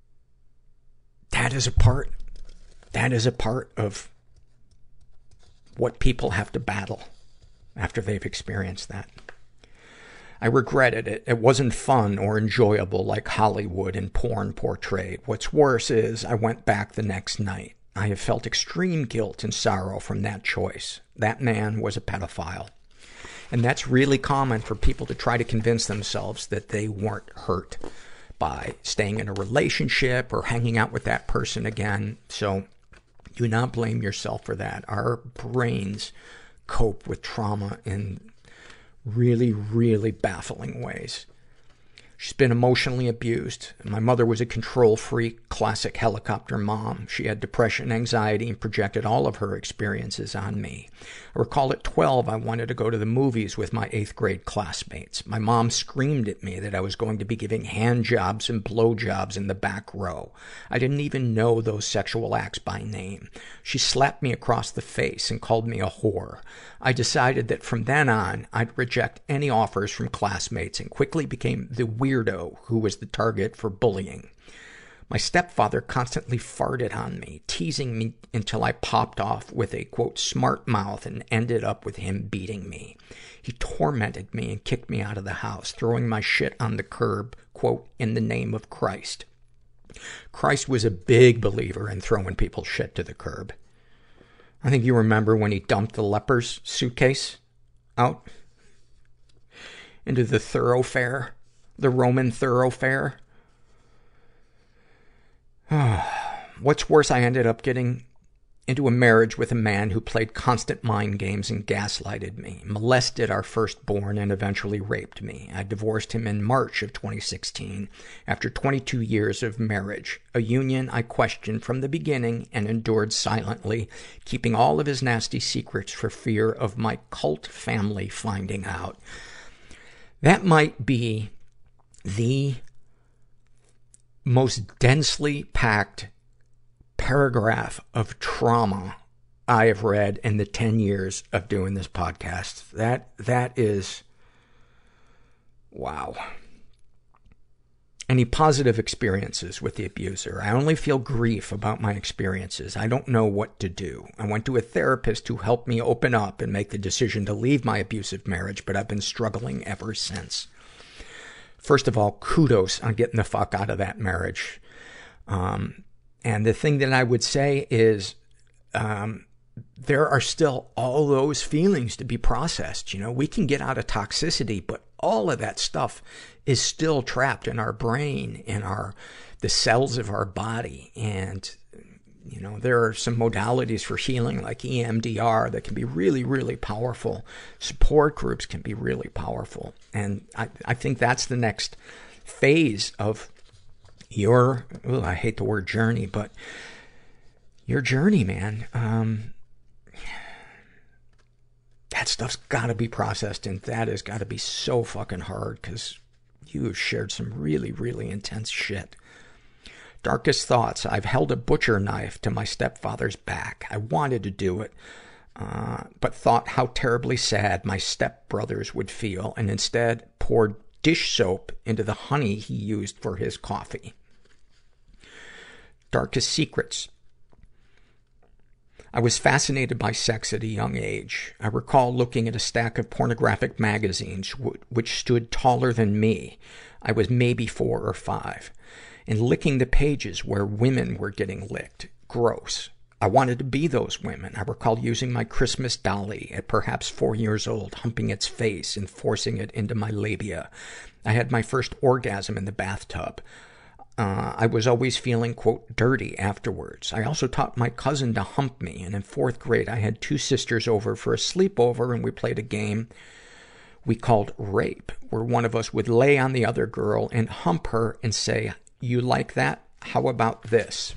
that is a part of what people have to battle after they've experienced that. I regretted it. It wasn't fun or enjoyable like Hollywood and porn portrayed. What's worse is I went back the next night. I have felt extreme guilt and sorrow from that choice. That man was a pedophile. And that's really common for people to try to convince themselves that they weren't hurt by staying in a relationship or hanging out with that person again. So do not blame yourself for that. Our brains cope with trauma in really, really baffling ways. She's been emotionally abused. My mother was a control freak, classic helicopter mom. She had depression, anxiety, and projected all of her experiences on me. I recall at 12, I wanted to go to the movies with my 8th grade classmates. My mom screamed at me that I was going to be giving hand jobs and blow jobs in the back row. I didn't even know those sexual acts by name. She slapped me across the face and called me a whore. I decided that from then on, I'd reject any offers from classmates and quickly became the weirdo who was the target for bullying. My stepfather constantly farted on me, teasing me until I popped off with a, quote, smart mouth and ended up with him beating me. He tormented me and kicked me out of the house, throwing my shit on the curb, quote, in the name of Christ. Christ was a big believer in throwing people's shit to the curb. I think you remember when he dumped the leper's suitcase out into the thoroughfare, the Roman thoroughfare. What's worse, I ended up getting into a marriage with a man who played constant mind games and gaslighted me, molested our firstborn, and eventually raped me. I divorced him in March of 2016 after 22 years of marriage, a union I questioned from the beginning and endured silently, keeping all of his nasty secrets for fear of my cult family finding out. That might be the most densely packed paragraph of trauma I have read in the 10 years of doing this podcast. That is, wow. Any positive experiences with the abuser? I only feel grief about my experiences. I don't know what to do. I went to a therapist who helped me open up and make the decision to leave my abusive marriage, but I've been struggling ever since. First of all, kudos on getting the fuck out of that marriage. And the thing that I would say is, there are still all those feelings to be processed. You know, we can get out of toxicity, but all of that stuff is still trapped in our brain, in the cells of our body. And, you know, there are some modalities for healing like EMDR that can be really, really powerful. Support groups can be really powerful. And I think that's the next phase of your, I hate the word journey, but your journey, man. That stuff's gotta be processed, and that has gotta be so fucking hard, because you have shared some really, really intense shit. Darkest thoughts. I've held a butcher knife to my stepfather's back. I wanted to do it, but thought how terribly sad my stepbrothers would feel, and instead poured dish soap into the honey he used for his coffee. Darkest secrets. I was fascinated by sex at a young age. I recall looking at a stack of pornographic magazines which stood taller than me. I was maybe 4 or 5. And licking the pages where women were getting licked. Gross. I wanted to be those women. I recall using my Christmas dolly at perhaps 4 years old, humping its face and forcing it into my labia. I had my first orgasm in the bathtub. I was always feeling, quote, dirty afterwards. I also taught my cousin to hump me, and in 4th grade I had 2 sisters over for a sleepover, and we played a game we called rape, where one of us would lay on the other girl and hump her and say, "You like that? How about this?"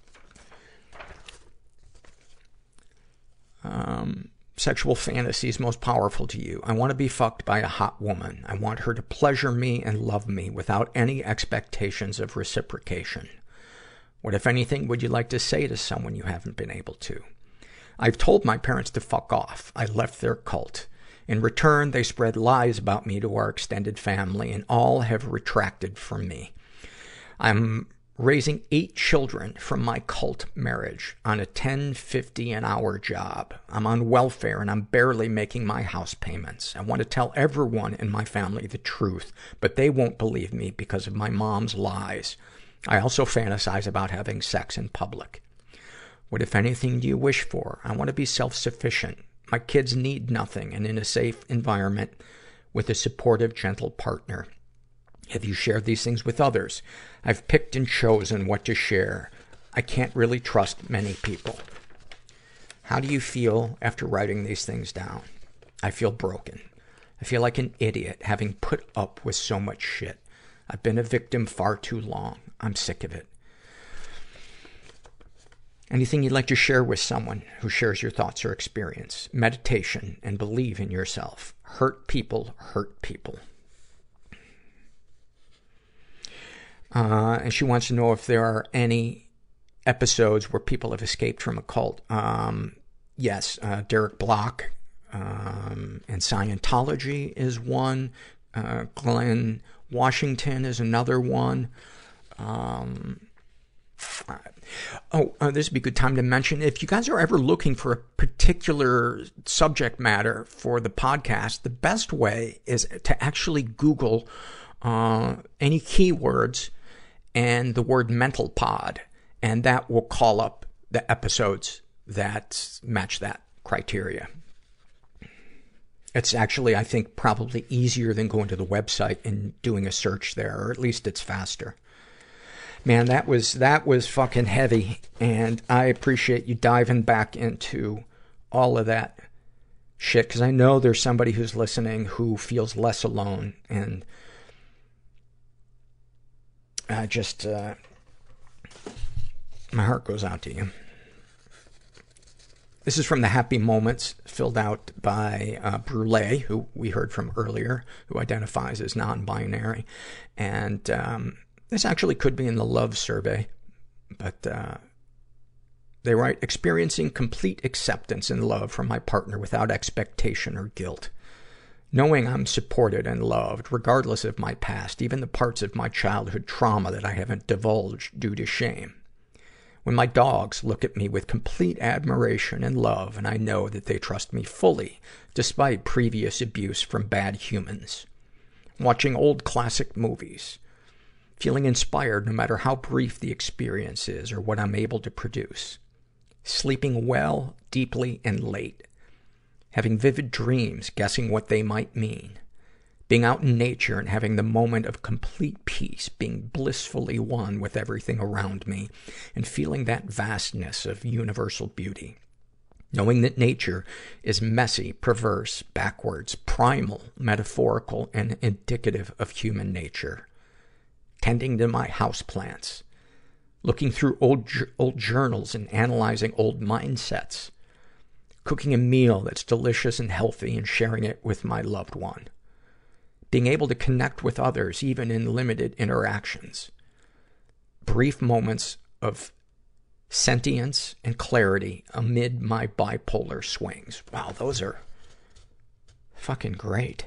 Sexual fantasies most powerful to you. I want to be fucked by a hot woman. I want her to pleasure me and love me without any expectations of reciprocation. What, if anything, would you like to say to someone you haven't been able to? I've told my parents to fuck off. I left their cult. In return, they spread lies about me to our extended family, and all have retracted from me. I'm raising 8 children from my cult marriage on a $10.50 an hour job. I'm on welfare and I'm barely making my house payments. I want to tell everyone in my family the truth, but they won't believe me because of my mom's lies. I also fantasize about having sex in public. What, if anything, do you wish for? I want to be self-sufficient. My kids need nothing, and in a safe environment with a supportive, gentle partner. Have you shared these things with others? I've picked and chosen what to share. I can't really trust many people. How do you feel after writing these things down? I feel broken. I feel like an idiot having put up with so much shit. I've been a victim far too long. I'm sick of it. Anything you'd like to share with someone who shares your thoughts or experience? Meditation and believe in yourself. Hurt people hurt people. And she wants to know if there are any episodes where people have escaped from a cult. Yes, Derek Block, and Scientology is one. Glenn Washington is another one. This would be a good time to mention, if you guys are ever looking for a particular subject matter for the podcast, the best way is to actually Google any keywords and the word mental pod, and that will call up the episodes that match that criteria. It's actually, I think, probably easier than going to the website and doing a search there, or at least it's faster. Man, that was fucking heavy, and I appreciate you diving back into all of that shit, because I know there's somebody who's listening who feels less alone, and my heart goes out to you. This is from the Happy Moments, filled out by Brule, who we heard from earlier, who identifies as non-binary. And this actually could be in the love survey, but they write, experiencing complete acceptance and love from my partner without expectation or guilt. Knowing I'm supported and loved, regardless of my past, even the parts of my childhood trauma that I haven't divulged due to shame. When my dogs look at me with complete admiration and love, and I know that they trust me fully, despite previous abuse from bad humans. Watching old classic movies. Feeling inspired no matter how brief the experience is or what I'm able to produce. Sleeping well, deeply, and late. Having vivid dreams, guessing what they might mean. Being out in nature and having the moment of complete peace, being blissfully one with everything around me, and feeling that vastness of universal beauty. Knowing that nature is messy, perverse, backwards, primal, metaphorical, and indicative of human nature. Tending to my houseplants. Looking through old journals and analyzing old mindsets. Cooking a meal that's delicious and healthy and sharing it with my loved one. Being able to connect with others, even in limited interactions. Brief moments of sentience and clarity amid my bipolar swings. Wow, those are fucking great.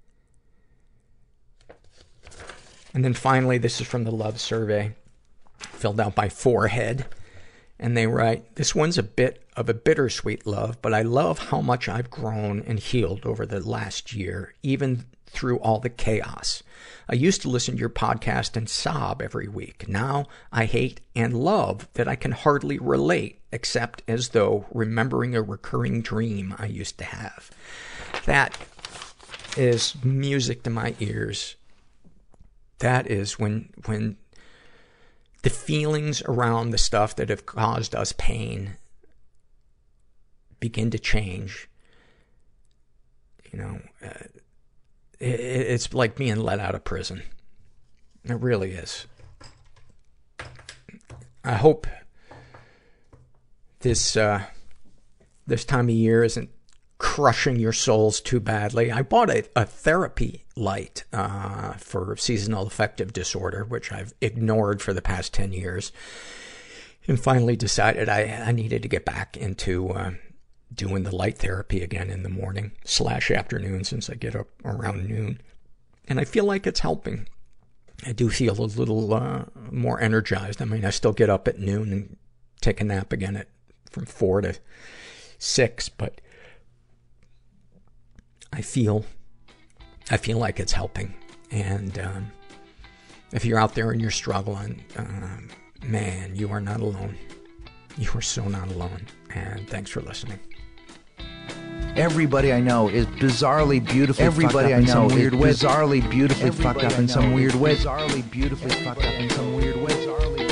And then finally, this is from the love survey, filled out by Forehead. And they write, this one's a bit of a bittersweet love, but I love how much I've grown and healed over the last year, even through all the chaos. I used to listen to your podcast and sob every week. Now I hate and love that I can hardly relate, except as though remembering a recurring dream I used to have. That is music to my ears. That is when the feelings around the stuff that have caused us pain begin to change. You know, it's like being let out of prison. It really is. I hope this time of year isn't crushing your souls too badly. I bought a therapy light for seasonal affective disorder, which I've ignored for the past 10 years, and finally decided I needed to get back into doing the light therapy again in the morning / afternoon, since I get up around noon. And I feel like it's helping. I do feel a little more energized. I mean, I still get up at noon and take a nap again from 4 to 6, but I feel like it's helping. And if you're out there and you're struggling, man, you are not alone. You are so not alone. And thanks for listening. Everybody I know is bizarrely beautifully everybody I know is bizarrely beautifully fucked up in some weird way. Bizarrely beautifully fucked up in some weird way.